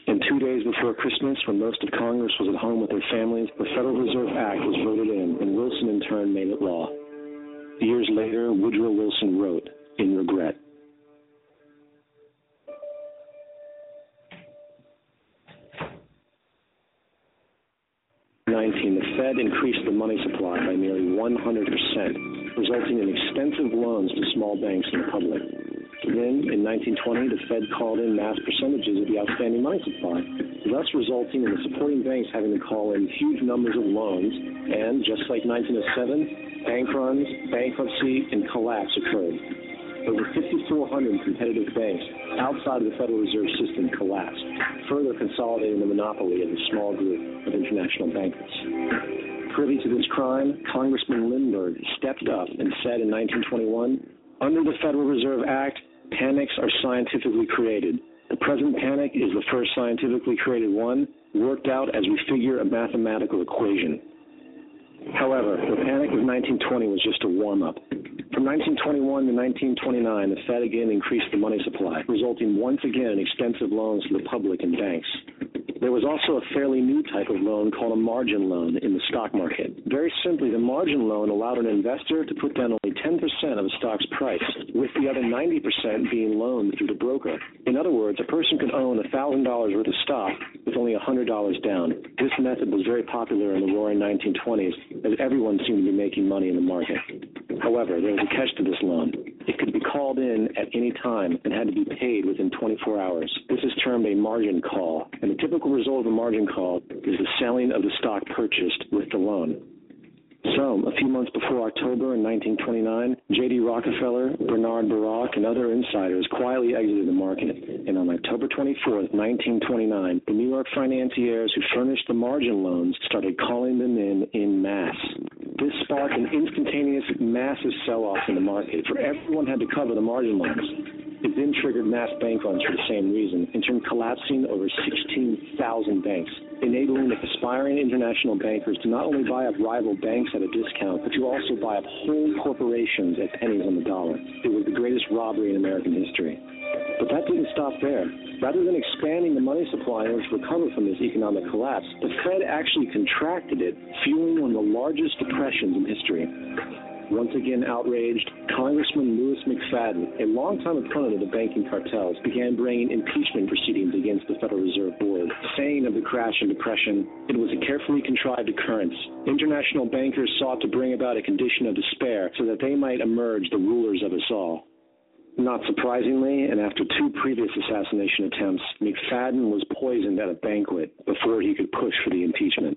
And 2 days before Christmas, when most of Congress was at home with their families, the Federal Reserve Act was voted in, and Wilson in turn made it law. Years later, Woodrow Wilson wrote, in regret, the Fed increased the money supply by nearly 100%, resulting in extensive loans to small banks and the public. Then, in 1920, the Fed called in mass percentages of the outstanding money supply, thus resulting in the supporting banks having to call in huge numbers of loans, and just like 1907, bank runs, bankruptcy, and collapse occurred. Over 5,400 competitive banks outside of the Federal Reserve System collapsed, further consolidating the monopoly of a small group of international bankers. Privy to this crime, Congressman Lindbergh stepped up and said in 1921, "Under the Federal Reserve Act, panics are scientifically created. The present panic is the first scientifically created one, worked out as we figure a mathematical equation." However, the panic of 1920 was just a warm-up. From 1921 to 1929, the Fed again increased the money supply, resulting once again in extensive loans to the public and banks. There was also a fairly new type of loan called a margin loan in the stock market. Very simply, the margin loan allowed an investor to put down only 10% of a stock's price, with the other 90% being loaned through the broker. In other words, a person could own $1,000 worth of stock with only $100 down. This method was very popular in the roaring 1920s, as everyone seemed to be making money in the market. However, there was a catch to this loan. It could be called in at any time and had to be paid within 24 hours. This is termed a margin call, and the typical result of a margin call is the selling of the stock purchased with the loan. So, a few months before October in 1929, J.D. Rockefeller, Bernard Baruch, and other insiders quietly exited the market. And on October 24, 1929, the New York financiers who furnished the margin loans started calling them in masse. This sparked an instantaneous, massive sell-off in the market, for everyone had to cover the margin loans. It then triggered mass bank runs for the same reason, in turn collapsing over 16,000 banks, enabling the aspiring international bankers to not only buy up rival banks at a discount, but to also buy up whole corporations at pennies on the dollar. It was the greatest robbery in American history. But that didn't stop there. Rather than expanding the money supply in order to recover from this economic collapse, the Fed actually contracted it, fueling one of the largest depressions in history. Once again outraged, Congressman Louis McFadden, a longtime opponent of the banking cartels, began bringing impeachment proceedings against the Federal Reserve Board, saying of the crash and depression, it was a carefully contrived occurrence. International bankers sought to bring about a condition of despair so that they might emerge the rulers of us all. Not surprisingly, and after two previous assassination attempts, McFadden was poisoned at a banquet before he could push for the impeachment.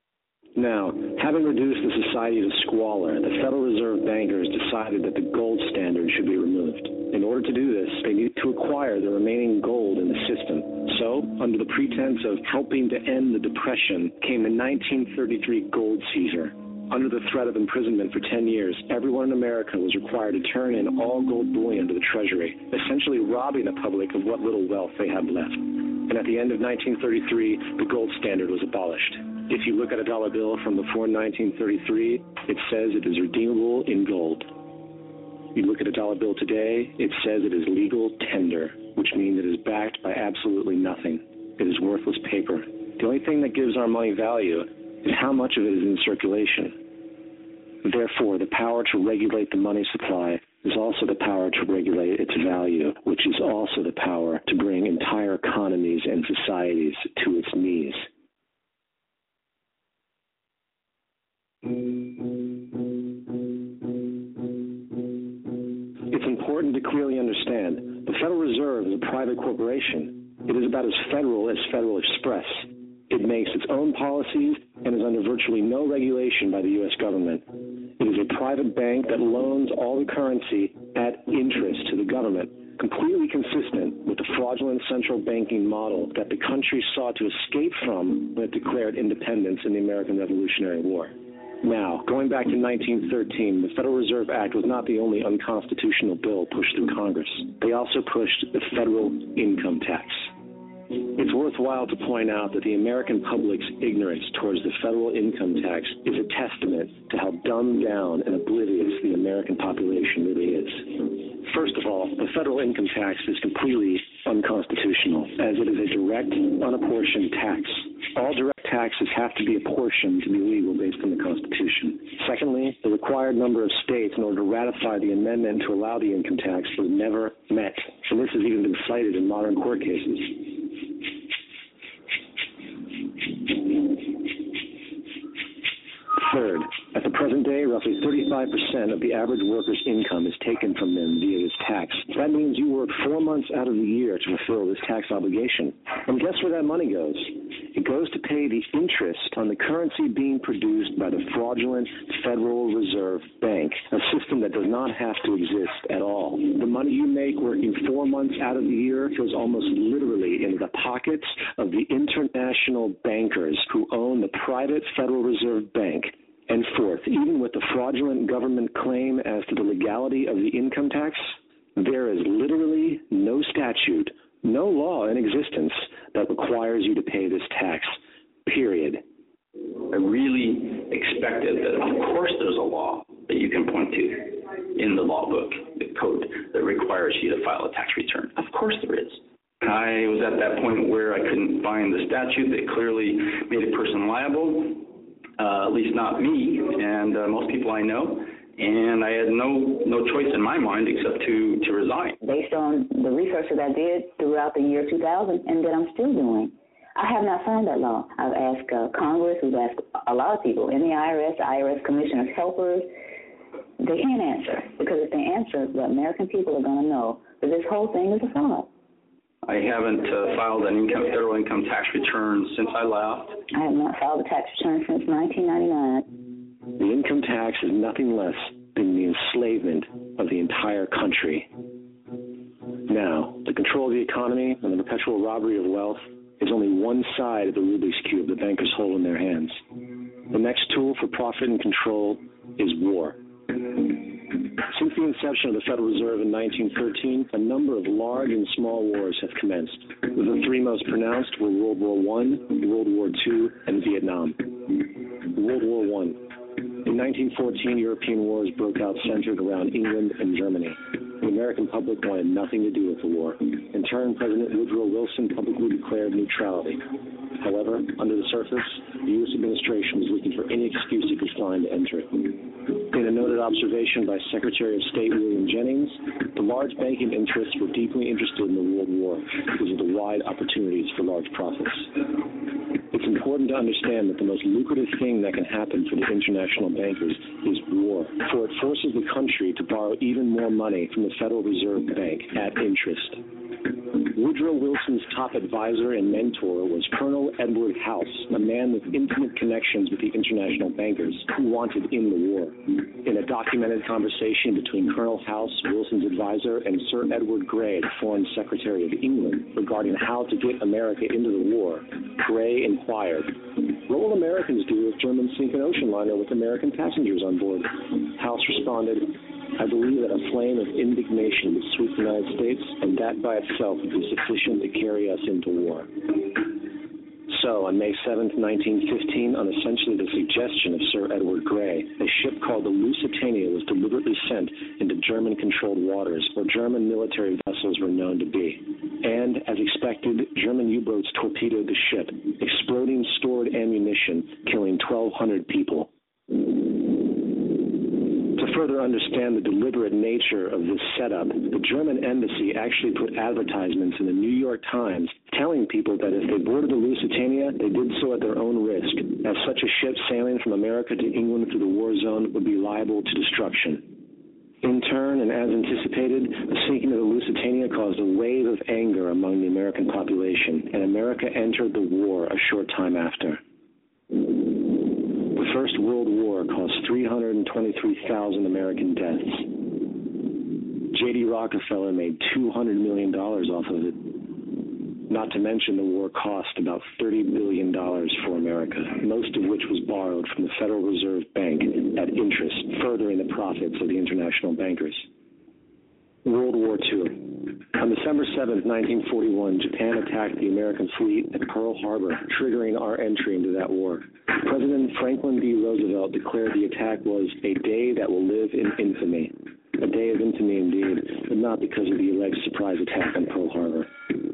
Now, having reduced the society to squalor, the Federal Reserve bankers decided that the gold standard should be removed. In order to do this, they needed to acquire the remaining gold in the system. So, under the pretense of helping to end the Depression, came the 1933 gold seizure. Under the threat of imprisonment for 10 years, everyone in America was required to turn in all gold bullion to the Treasury, essentially robbing the public of what little wealth they had left. And at the end of 1933, the gold standard was abolished. If you look at a dollar bill from before 1933, it says it is redeemable in gold. You look at a dollar bill today, it says it is legal tender, which means it is backed by absolutely nothing. It is worthless paper. The only thing that gives our money value is how much of it is in circulation. Therefore, the power to regulate the money supply is also the power to regulate its value, which is also the power to bring entire economies and societies to its knees. It's important to clearly understand the Federal Reserve is a private corporation. It is about as Federal Express. It makes its own policies and is under virtually no regulation by the U.S. government. It is a private bank that loans all the currency at interest to the government, completely consistent with the fraudulent central banking model that the country sought to escape from when it declared independence in the American Revolutionary War. Now, going back to 1913, the Federal Reserve Act was not the only unconstitutional bill pushed through Congress. They also pushed the federal income tax. It's worthwhile to point out that the American public's ignorance towards the federal income tax is a testament to how dumbed down and oblivious the American population really is. First of all, the federal income tax is completely unconstitutional, as it is a direct, unapportioned tax. All direct taxes have to be apportioned to be legal based on the Constitution. Secondly, the required number of states in order to ratify the amendment to allow the income tax was never met, and this has even been cited in modern court cases. Third, at the present day, roughly 35% of the average worker's income is taken from them via this tax. That means you work 4 months out of the year to fulfill this tax obligation. And guess where that money goes? It goes to pay the interest on the currency being produced by the fraudulent Federal Reserve Bank, a system that does not have to exist at all. The money you make working 4 months out of the year goes almost literally into the pockets of the international bankers who own the private Federal Reserve Bank. And fourth, even with the fraudulent government claim as to the legality of the income tax, there is literally no statute, no law in existence that requires you to pay this tax, period. I really expected that, of course, there's a law that you can point to in the law book, the code, that requires you to file a tax return. Of course there is. I was at that point where I couldn't find the statute that clearly made a person liable, at least not me and most people I know, and I had no choice in my mind except to resign. Based on the research that I did throughout the year 2000 and that I'm still doing, I have not found that law. I've asked Congress, we've asked a lot of people in the IRS commissioners, helpers. They can't answer, because if they answer, the American people are going to know that this whole thing is a fraud. I haven't filed an federal income tax return since I left. I have not filed a tax return since 1999. The income tax is nothing less than the enslavement of the entire country. Now, the control of the economy and the perpetual robbery of wealth is only one side of the Rubik's Cube the bankers hold in their hands. The next tool for profit and control is war. Since the inception of the Federal Reserve in 1913, a number of large and small wars have commenced. The three most pronounced were World War I, World War II, and Vietnam. World War I. In 1914, European wars broke out centered around England and Germany. The American public wanted nothing to do with the war. In turn, President Woodrow Wilson publicly declared neutrality. However, under the surface, the U.S. administration was looking for any excuse it could find to enter it. In a noted observation by Secretary of State William Jennings, the large banking interests were deeply interested in the World War because of the wide opportunities for large profits. It's important to understand that the most lucrative thing that can happen for the international bankers is war, for it forces the country to borrow even more money from the Federal Reserve Bank at interest. Woodrow Wilson's top advisor and mentor was Colonel Edward House, a man with intimate connections with the international bankers who wanted in the war. In a documented conversation between Colonel House, Wilson's advisor, and Sir Edward Grey, the Foreign Secretary of England, regarding how to get America into the war, Grey inquired, "What will Americans do if Germans sink an ocean liner with American passengers on board?" House responded, "I believe that a flame of indignation would sweep the United States, and that by itself would be sufficient to carry us into war." So, on May 7, 1915, on essentially the suggestion of Sir Edward Grey, a ship called the Lusitania was deliberately sent into German-controlled waters, where German military vessels were known to be. And, as expected, German U-boats torpedoed the ship, exploding stored ammunition, killing 1,200 people. To further understand the deliberate nature of this setup, the German embassy actually put advertisements in the New York Times telling people that if they boarded the Lusitania, they did so at their own risk, as such a ship sailing from America to England through the war zone would be liable to destruction. In turn, and as anticipated, the sinking of the Lusitania caused a wave of anger among the American population, and America entered the war a short time after. The First World War caused 323,000 American deaths. J.D. Rockefeller made $200 million off of it. Not to mention the war cost about $30 billion for America, most of which was borrowed from the Federal Reserve Bank at interest, furthering the profits of the international bankers. World War II. On December 7, 1941, Japan attacked the American fleet at Pearl Harbor, triggering our entry into that war. President Franklin D. Roosevelt declared the attack was a day that will live in infamy. A day of infamy indeed, but not because of the alleged surprise attack on Pearl Harbor.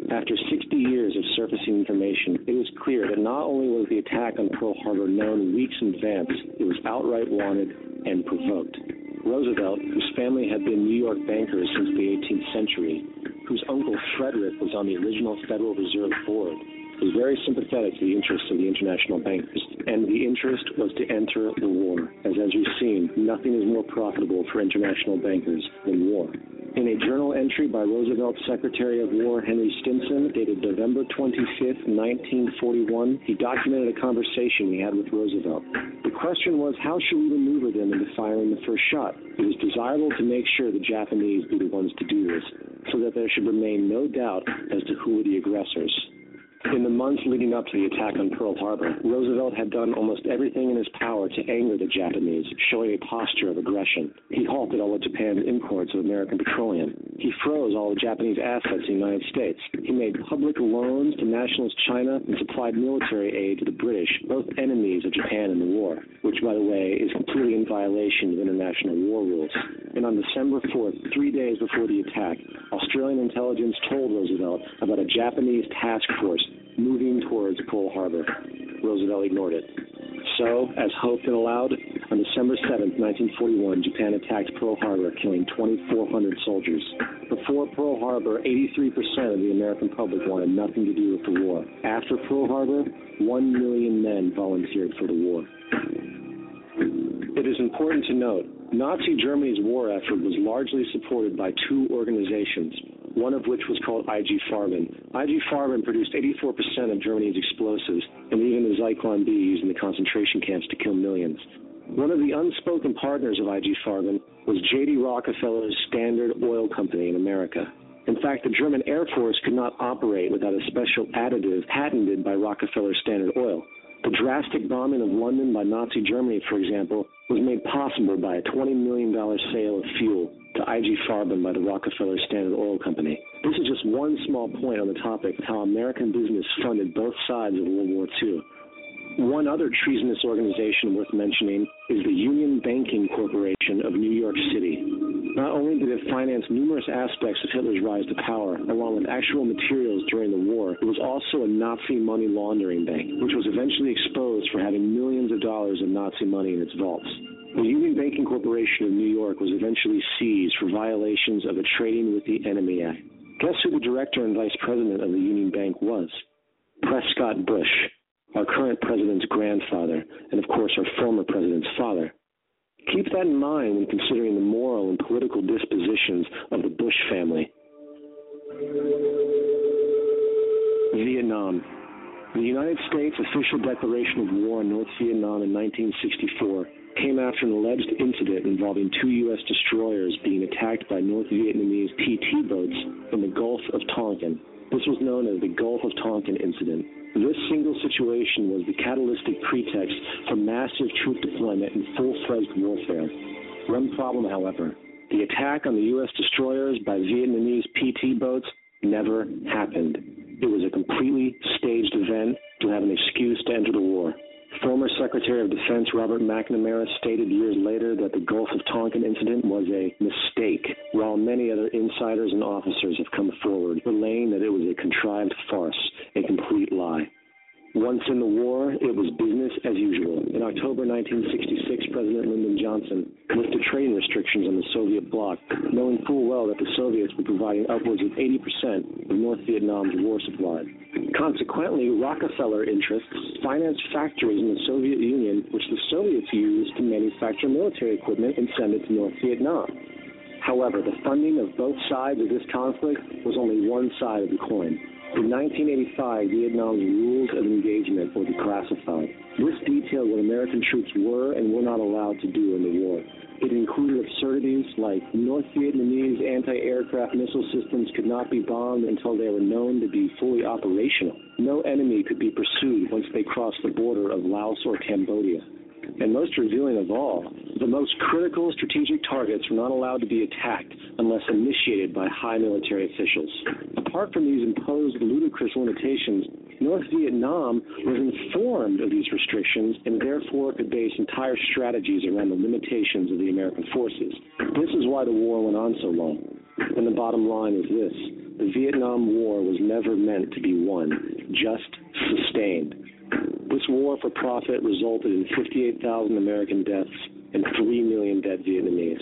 After 60 years of surfacing information, it was clear that not only was the attack on Pearl Harbor known weeks in advance, it was outright wanted and provoked. Roosevelt, whose family had been New York bankers since the 18th century, whose uncle Frederick was on the original Federal Reserve Board, was very sympathetic to the interests of the international bankers, and the interest was to enter the war, as we've seen, nothing is more profitable for international bankers than war. In a journal entry by Roosevelt's Secretary of War, Henry Stinson, dated November 25, 1941, he documented a conversation he had with Roosevelt. The question was, how should we maneuver them into firing the first shot? It was desirable to make sure the Japanese be the ones to do this, so that there should remain no doubt as to who were the aggressors. In the months leading up to the attack on Pearl Harbor, Roosevelt had done almost everything in his power to anger the Japanese, showing a posture of aggression. He halted all of Japan's imports of American petroleum. He froze all of Japanese assets in the United States. He made public loans to nationalist China and supplied military aid to the British, both enemies of Japan in the war, which, by the way, is completely in violation of international war rules. And on December 4th, 3 days before the attack, Australian intelligence told Roosevelt about a Japanese task force moving towards Pearl Harbor. Roosevelt ignored it. So, as hoped and allowed, on December 7, 1941, Japan attacked Pearl Harbor, killing 2,400 soldiers. Before Pearl Harbor, 83% of the American public wanted nothing to do with the war. After Pearl Harbor, 1 million men volunteered for the war. It is important to note, Nazi Germany's war effort was largely supported by two organizations, one of which was called IG Farben. IG Farben produced 84% of Germany's explosives, and even the Zyklon B used in the concentration camps to kill millions. One of the unspoken partners of IG Farben was J.D. Rockefeller's Standard Oil Company in America. In fact, the German Air Force could not operate without a special additive patented by Rockefeller Standard Oil. The drastic bombing of London by Nazi Germany, for example, was made possible by a $20 million sale of fuel to IG Farben by the Rockefeller Standard Oil Company. This is just one small point on the topic of how American business funded both sides of World War II. One other treasonous organization worth mentioning is the Union Banking Corporation of New York City. Not only did it finance numerous aspects of Hitler's rise to power, along with actual materials during the war, it was also a Nazi money laundering bank, which was eventually exposed for having millions of dollars of Nazi money in its vaults. The Union Banking Corporation of New York was eventually seized for violations of the Trading with the Enemy Act. Guess who the director and vice president of the Union Bank was? Prescott Bush, our current president's grandfather, and of course our former president's father. Keep that in mind when considering the moral and political dispositions of the Bush family. Vietnam. The United States' official declaration of war on North Vietnam in 1964 came after an alleged incident involving two U.S. destroyers being attacked by North Vietnamese PT boats in the Gulf of Tonkin. This was known as the Gulf of Tonkin incident. This single situation was the catalytic pretext for massive troop deployment and full-fledged warfare. One problem, however, the attack on the U.S. destroyers by Vietnamese PT boats never happened. It was a completely staged event to have an excuse to enter the war. Former Secretary of Defense Robert McNamara stated years later that the Gulf of Tonkin incident was a mistake, while many other insiders and officers have come forward, relaying that it was a contrived farce, a complete lie. Once in the war, it was business as usual. In October 1966, President Lyndon Johnson lifted trade restrictions on the Soviet bloc, knowing full well that the Soviets were providing upwards of 80% of North Vietnam's war supply. Consequently, Rockefeller interests financed factories in the Soviet Union, which the Soviets used to manufacture military equipment and send it to North Vietnam. However, the funding of both sides of this conflict was only one side of the coin. In 1985, Vietnam's rules of engagement were declassified. This detailed what American troops were and were not allowed to do in the war. It included absurdities like North Vietnamese anti-aircraft missile systems could not be bombed until they were known to be fully operational. No enemy could be pursued once they crossed the border of Laos or Cambodia. And most revealing of all, the most critical strategic targets were not allowed to be attacked unless initiated by high military officials. Apart from these imposed ludicrous limitations, North Vietnam was informed of these restrictions and therefore could base entire strategies around the limitations of the American forces. This is why the war went on so long. And the bottom line is this. the Vietnam War was never meant to be won, just sustained. This war for profit resulted in 58,000 American deaths and 3 million dead Vietnamese.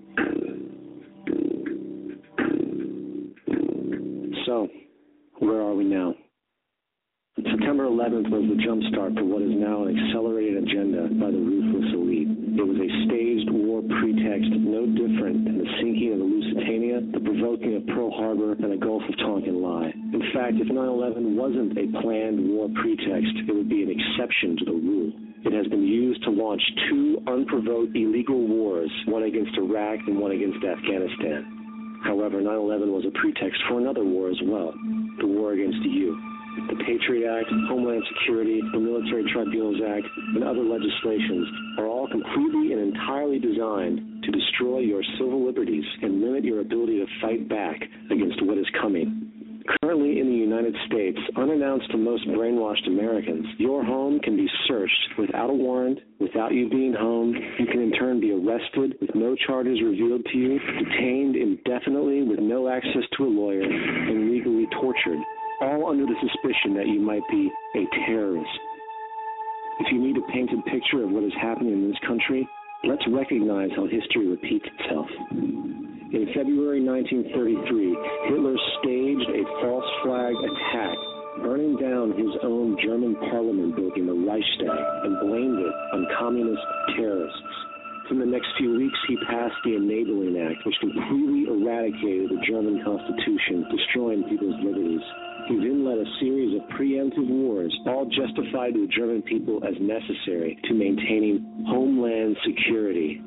So, where are we now? September 11th was the jumpstart for what is now an accelerated agenda by the ruthless elite. It was a staged war pretext no different than the sinking of the Lusitania, the provoking of Pearl Harbor, and the Gulf of Tonkin lie. In fact, if 9/11 wasn't a planned war pretext, it would be an exception to the rule. It has been used to launch 2 unprovoked illegal wars, one against Iraq and one against Afghanistan. However, 9/11 was a pretext for another war as well, the war against you. The Patriot Act, Homeland Security, the Military Tribunals Act, and other legislations are all completely and entirely designed to destroy your civil liberties and limit your ability to fight back against what is coming. Currently in the United States, unannounced to most brainwashed Americans, your home can be searched without a warrant, without you being home. You can in turn be arrested with no charges revealed to you, detained indefinitely with no access to a lawyer, and legally tortured, all under the suspicion that you might be a terrorist. If you need a painted picture of what is happening in this country, let's recognize how history repeats itself. In February 1933, Hitler staged a false flag attack, burning down his own German parliament building, the Reichstag, and blamed it on communist terrorists. In the next few weeks, he passed the Enabling Act, which completely eradicated the German Constitution, destroying people's liberties. He then led a series of preemptive wars, all justified to the German people as necessary to maintaining homeland security.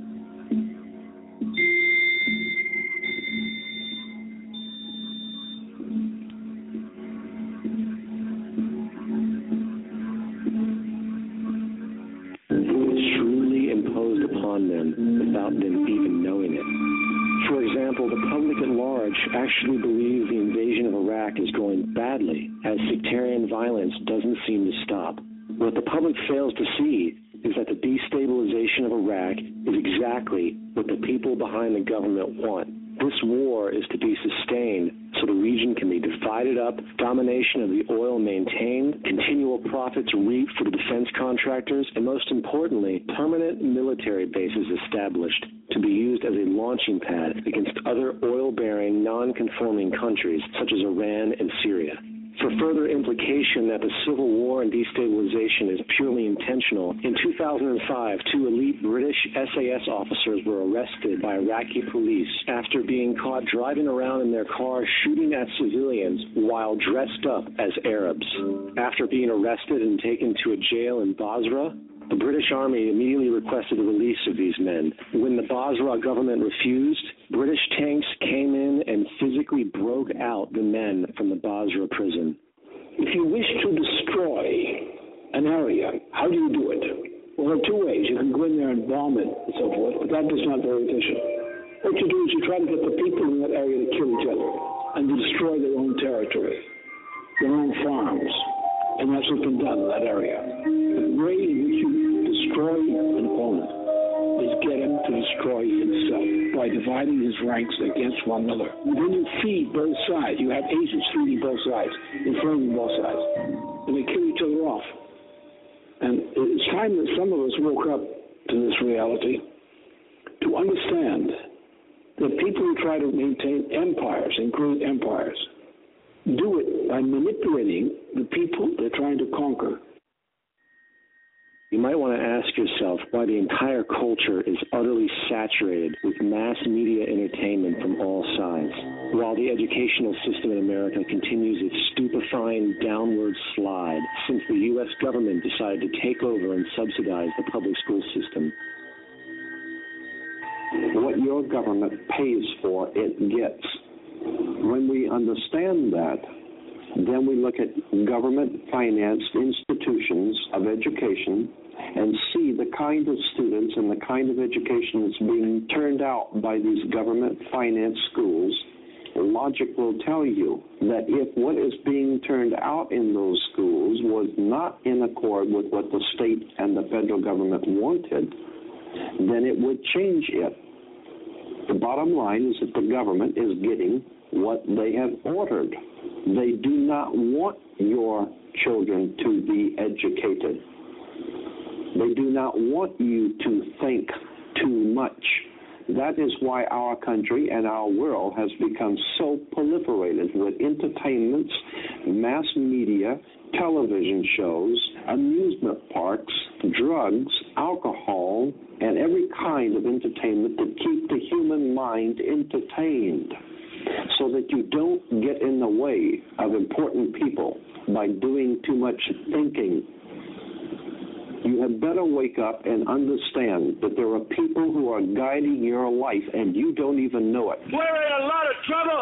Without them even knowing it. For example, the public at large actually believes the invasion of Iraq is going badly, as sectarian violence doesn't seem to stop. What the public fails to see is that the destabilization of Iraq is exactly what the people behind the government want. This war is to be sustained so the region can be divided up, domination of the oil maintained, continual profits reaped for the defense contractors, and most importantly, permanent military bases established to be used as a launching pad against other oil-bearing, non-conforming countries such as Iran and Syria. For further implication that the civil war and destabilization is purely intentional, in 2005, 2 elite British SAS officers were arrested by Iraqi police after being caught driving around in their car shooting at civilians while dressed up as Arabs. After being arrested and taken to a jail in Basra, the British Army immediately requested the release of these men. When the Basra government refused, British tanks came in and physically broke out the men from the Basra prison. If you wish to destroy an area, how do you do it? Well, there are 2 ways. You can go in there and bomb it and so forth, but that is not very efficient. What you do is you try to get the people in that area to kill each other and to destroy their own territory, their own farms. And that's what's been done in that area. The way in which you destroy an opponent is get him to destroy himself by dividing his ranks against one another. And then you feed both sides. You have agents feeding both sides, inflaming both sides. And they kill each other off. And it's time that some of us woke up to this reality to understand that people who try to maintain empires and create empires do it by manipulating the people they're trying to conquer. You might want to ask yourself why the entire culture is utterly saturated with mass media entertainment from all sides, while the educational system in America continues its stupefying downward slide since the U.S. government decided to take over and subsidize the public school system. What your government pays for, it gets. When we understand that, then we look at government-financed institutions of education and see the kind of students and the kind of education that's being turned out by these government-financed schools. Logic will tell you that if what is being turned out in those schools was not in accord with what the state and the federal government wanted, then it would change it. The bottom line is that the government is getting what they have ordered. They do not want your children to be educated. They do not want you to think too much. That is why our country and our world has become so proliferated with entertainments, mass media, television shows, amusement parks, drugs, alcohol, and every kind of entertainment to keep the human mind entertained so that you don't get in the way of important people by doing too much thinking. You had better wake up and understand that there are people who are guiding your life and you don't even know it. We're in a lot of trouble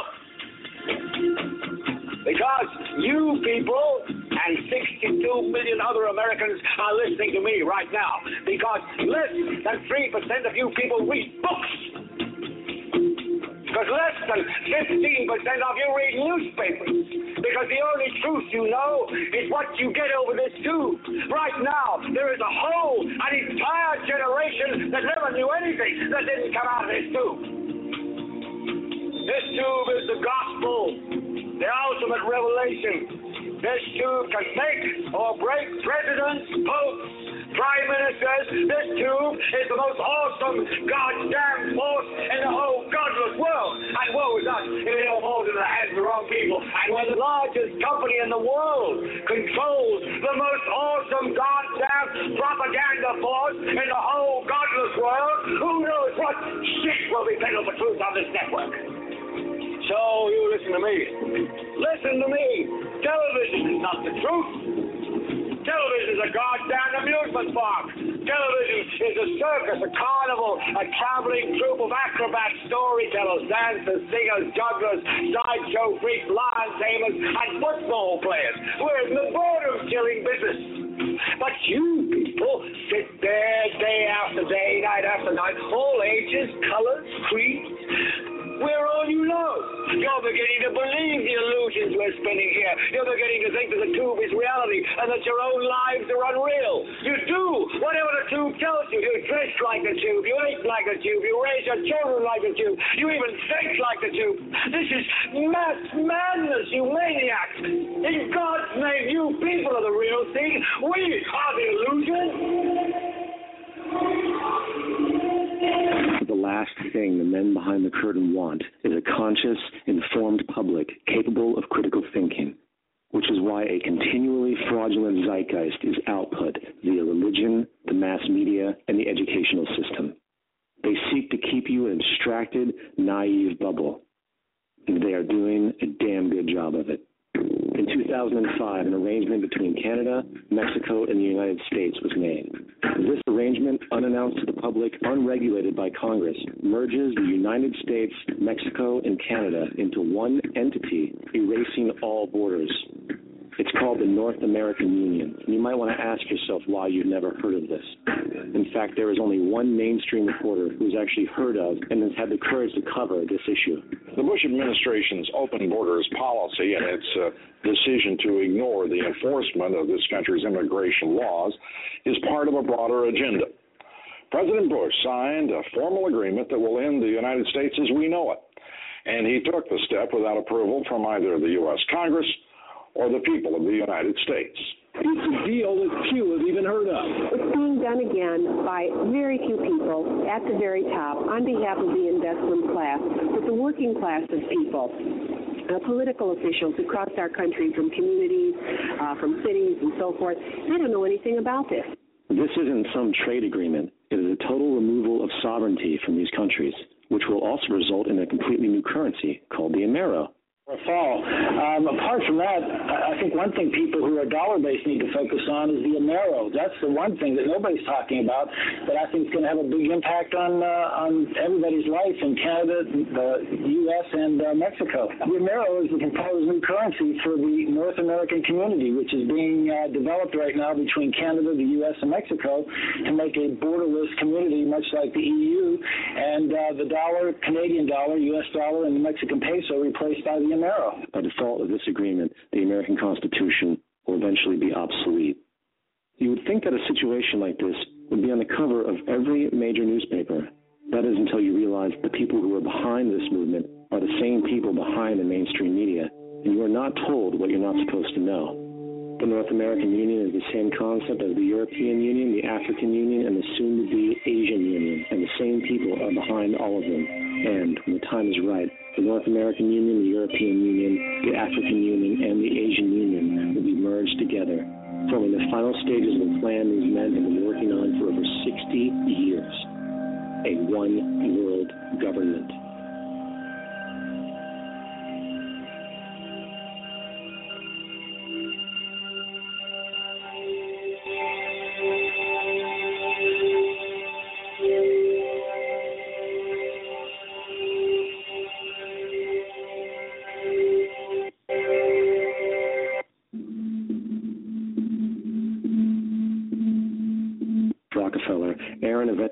because you people and 62 million other Americans are listening to me right now because less than 3% of you people read books. Because less than 15% of you read newspapers. Because the only truth you know is what you get over this tube. Right now, there is an entire generation that never knew anything that didn't come out of this tube. This tube is the gospel, the ultimate revelation. This tube can make or break presidents, popes, prime ministers. This tube is the most awesome goddamn force in the whole godless world. And woe is us if it don't hold in the hands of the wrong people. And when the largest company in the world controls the most awesome goddamn propaganda force in the whole godless world, who knows what shit will be peddled for truth on this network. So you listen to me. Listen to me. Television is not the truth. Television is a goddamn amusement park. Television is a circus, a carnival, a traveling troupe of acrobats, storytellers, dancers, singers, jugglers, sideshow freaks, lion tamers, and football players. We're in the boredom-killing business. But you people sit there day after day, night after night, all ages, colors, creeds. We're all you know. You're beginning to believe the illusions we're spinning here. You're beginning to think that the tube is reality and that your own lives are unreal. You do whatever the tube tells you. You dress like the tube. You eat like the tube. You raise your children like the tube. You even think like the tube. This is mass madness, you maniacs. In God's name, you people are the real thing. We are the illusion. The last thing the men behind the curtain want is a conscious, informed public capable of critical thinking, which is why a continually fraudulent zeitgeist is output via religion, the mass media, and the educational system. They seek to keep you in a distracted, naive bubble, and they are doing a damn good job of it. In 2005, an arrangement between Canada, Mexico, and the United States was made. This arrangement, unannounced to the public, unregulated by Congress, merges the United States, Mexico, and Canada into one entity, erasing all borders. It's called the North American Union. And you might want to ask yourself why you've never heard of this. In fact, there is only one mainstream reporter who's actually heard of and has had the courage to cover this issue. The Bush administration's open borders policy and its decision to ignore the enforcement of this country's immigration laws is part of a broader agenda. President Bush signed a formal agreement that will end the United States as we know it, and he took the step without approval from either the U.S. Congress or the people of the United States. It's a deal that few have even heard of. It's being done again by very few people at the very top on behalf of the investment class, but the working class of people. Political officials across our country, from communities, from cities, and so forth, they don't know anything about this. This isn't some trade agreement. It is a total removal of sovereignty from these countries, which will also result in a completely new currency called the Amero. Fall. Apart from that, I think one thing people who are dollar-based need to focus on is the Amero. That's the one thing that nobody's talking about, but I think is going to have a big impact on everybody's life in Canada, the U.S., and Mexico. The Amero is the proposed new currency for the North American community, which is being developed right now between Canada, the U.S., and Mexico to make a borderless community, much like the EU, and the dollar, Canadian dollar, U.S. dollar, and the Mexican peso replaced by the Amero. By default of this agreement, the American Constitution will eventually be obsolete. You would think that a situation like this would be on the cover of every major newspaper, That is until you realize the people who are behind this movement are the same people behind the mainstream media, and you are not told what you're not supposed to know. The North American Union is the same concept as the European Union, the African Union, and the soon-to-be Asian Union, and the same people are behind all of them. And when the time is right, the North American Union, the European Union, the African Union, and the Asian Union will be merged together, forming the final stages of a plan these men have been working on for over 60 years. A one-world government. Rockefeller, Aaron Yvette.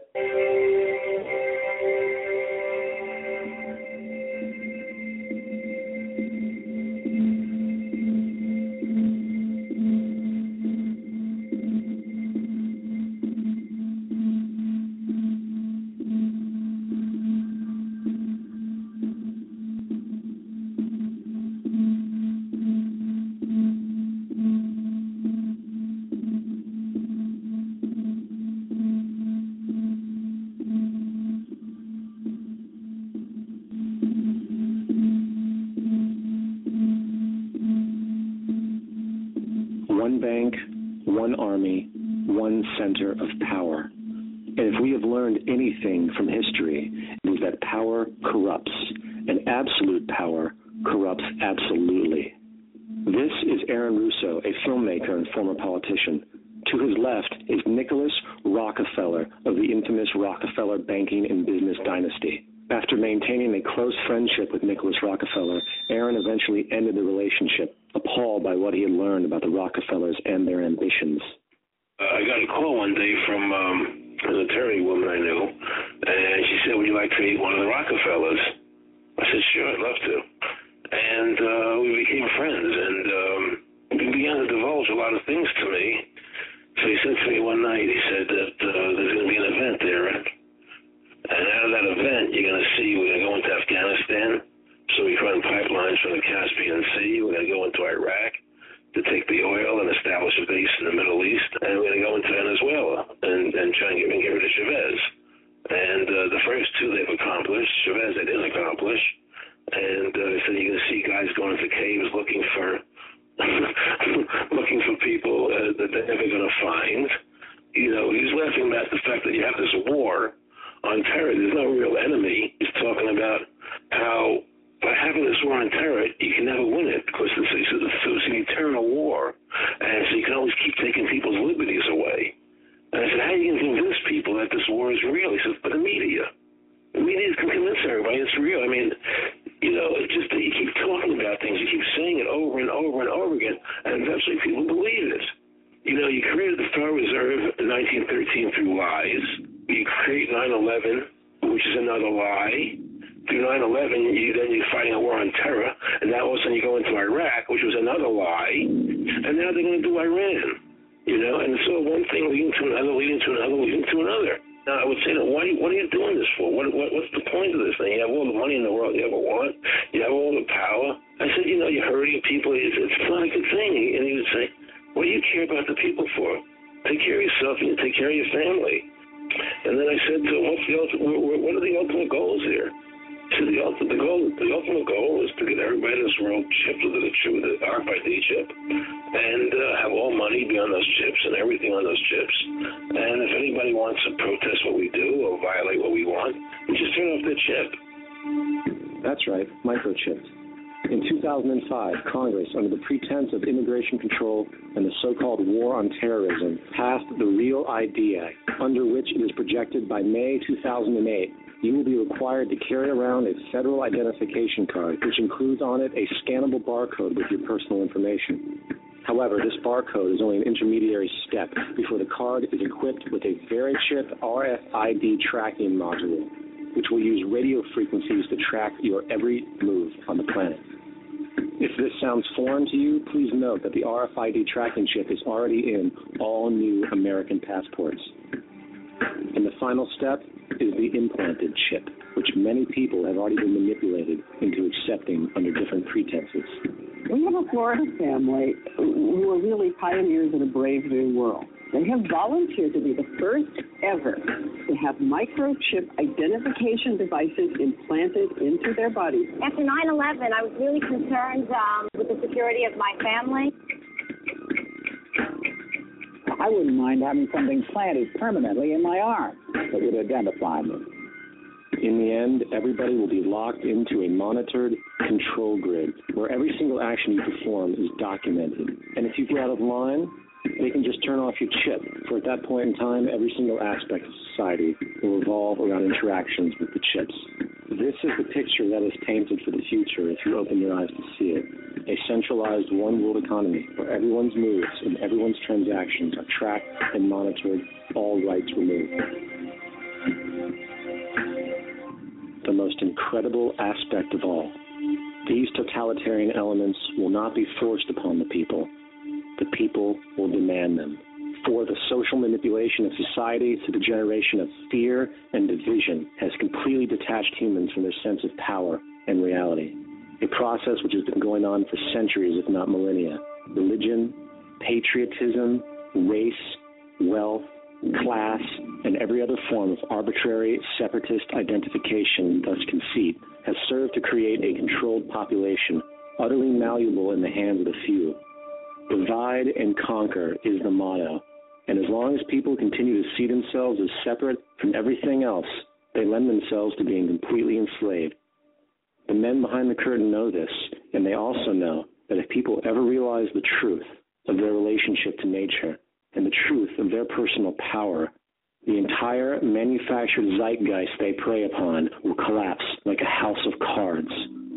One bank, one army, one center of power. And if we have learned anything from history, it is that power corrupts, and absolute power corrupts absolutely. This is Aaron Russo, a filmmaker and former politician. To his left is Nicholas Rockefeller of the infamous Rockefeller banking and business dynasty. After maintaining a close friendship with Nicholas Rockefeller, Aaron eventually ended the relationship, appalled by what he had learned about the Rockefellers and their ambitions. I got a call one day from an attorney woman I knew, and she said, "Would you like to meet one of the Rockefellers?" I said, "Sure, I'd love to." And we became friends, and he began to divulge a lot of things to me. So he said to me one night, he said that there's going to be an event there, and out of that event, you're going to see we're going to go into Afghanistan. So we run pipelines from the Caspian Sea. We're going to go into Iraq to take the oil and establish a base in the Middle East. And we're going to go into Venezuela and try and get rid of Chavez. And the first two they've accomplished. Chavez they didn't accomplish. And they said you're going to see guys going into caves looking for looking for people that they're never going to find. You know, he's laughing at the fact that you have this war on terror. There's no real enemy. He's talking about how by having this war on terror, you can never win it because it's an eternal war, and so you can always keep taking people's liberties away. And I said, how are you going to convince people that this war is real? He says, but the media can convince everybody it's real. I mean, you know, it's just that you keep talking about things, you keep saying it over and over and over again, and eventually people believe it. You know, you created the Federal Reserve in 1913 through lies. You create 9/11, which is another lie. Through 9/11, you're fighting a war on terror, and now all of a sudden you go into Iraq, which was another lie, and now they're going to do Iran, you know, and so one thing leading to another, leading to another, leading to another. Now, I would say, what are you doing this for? What's the point of this thing? You have all the money in the world you ever want. You have all the power. I said, you know, you're hurting people. It's not a good thing. And he would say, what do you care about the people for? Take care of yourself and you take care of your family. And then I said to him, what are the ultimate goals here? So the ultimate goal is to get everybody in this world chipped with the RFID chip and have all money be on those chips and everything on those chips. And if anybody wants to protest what we do or violate what we want, we just turn off their chip. That's right, microchipped. In 2005, Congress, under the pretense of immigration control and the so-called war on terrorism, passed the REAL ID Act, under which it is projected by May 2008, you will be required to carry around a federal identification card, which includes on it a scannable barcode with your personal information. However, this barcode is only an intermediary step before the card is equipped with a VeriChip RFID tracking module, which will use radio frequencies to track your every move on the planet. If this sounds foreign to you, please note that the RFID tracking chip is already in all new American passports. And the final step is the implanted chip, which many people have already been manipulated into accepting under different pretenses. We have a Florida family who are really pioneers in a brave new world. They have volunteered to be the first ever to have microchip identification devices implanted into their bodies. After 9/11, I was really concerned with the security of my family. I wouldn't mind having something planted permanently in my arm that would identify me. In the end, everybody will be locked into a monitored control grid where every single action you perform is documented. And if you get out of line, they can just turn off your chip, for at that point in time, every single aspect of society will revolve around interactions with the chips. This is the picture that is painted for the future if you open your eyes to see it. A centralized one-world economy where everyone's moves and everyone's transactions are tracked and monitored, all rights removed. The most incredible aspect of all, these totalitarian elements will not be forced upon the people. The people will demand them. For the social manipulation of society through the generation of fear and division has completely detached humans from their sense of power and reality. A process which has been going on for centuries, if not millennia. Religion, patriotism, race, wealth, class, and every other form of arbitrary separatist identification, thus conceit, has served to create a controlled population, utterly malleable in the hands of the few. Divide and conquer is the motto, and as long as people continue to see themselves as separate from everything else, they lend themselves to being completely enslaved. The men behind the curtain know this, and they also know that if people ever realize the truth of their relationship to nature and the truth of their personal power, the entire manufactured zeitgeist they prey upon will collapse like a house of cards.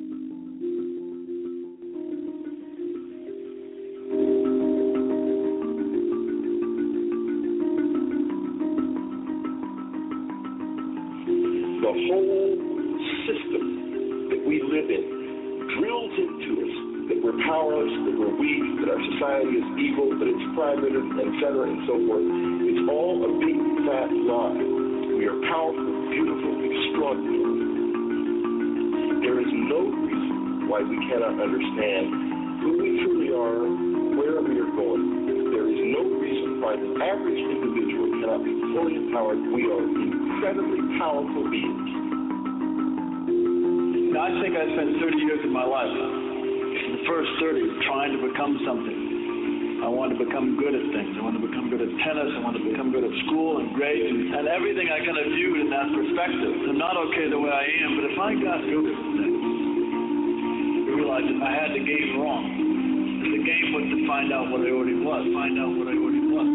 The whole system that we live in drills into us that we're powerless, that we're weak, that our society is evil, that it's fragmented, et cetera, and so forth. It's all a big, fat lie. We are powerful, beautiful, extraordinary. There is no reason why we cannot understand who we truly are, where we are going. There is no reason why the average individual cannot be fully empowered. We are incredibly powerful beings. I think I spent 30 years of my life, the first 30, trying to become something. I wanted to become good at things. I wanted to become good at tennis. I wanted to become good at school and grades and everything I kind of viewed in that perspective. I'm not okay the way I am, but if I got good at things, I realized that I had the game wrong. The game was to find out what I already was, find out what I already was.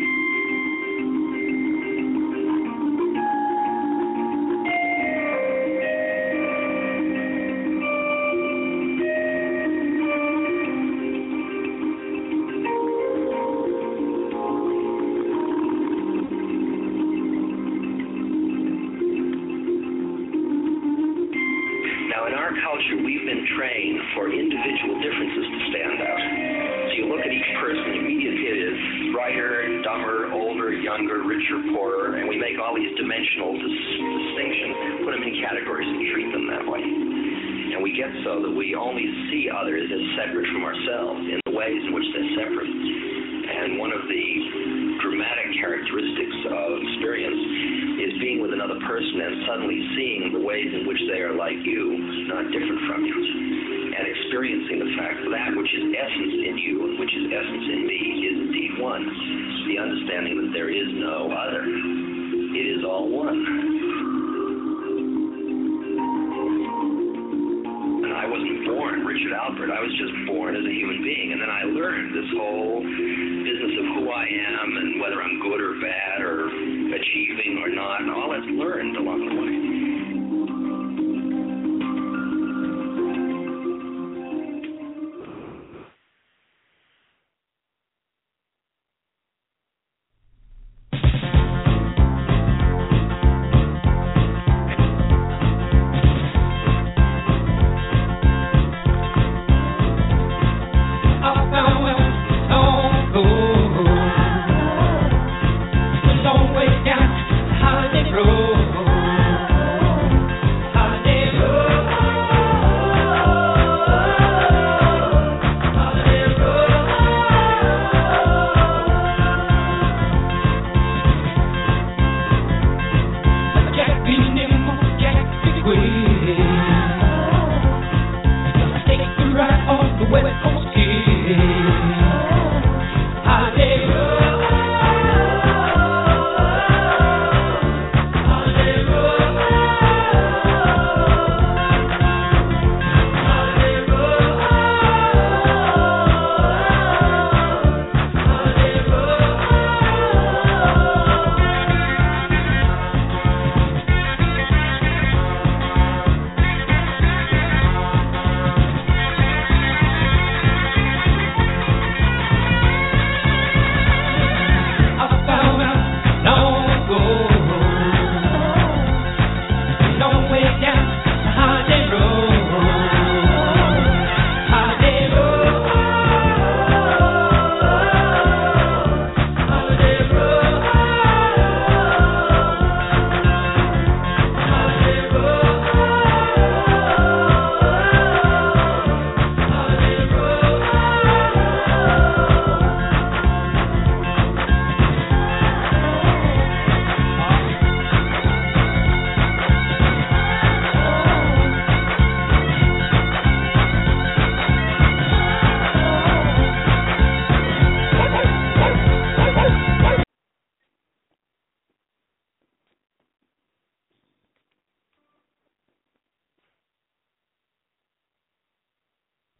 For individual differences to stand out. So you look at each person, the immediate hit is brighter, dumber, older, younger, richer, poorer, and we make all these dimensional distinctions, put them in categories and treat them that way. And we get so that we only see others as separate from ourselves in the ways in which they're separate. And one of the dramatic characteristics of experience is being with another person and suddenly seeing the ways in which they are like you, not different from you. And experiencing the fact that that which is essence in you and which is essence in me is indeed one. The understanding that there is no other. It is all one. And I wasn't born Richard Alpert. I was just born as a human being. And then I learned this whole business of who I am and whether I'm good or bad or achieving or not. And all that's learned along the way.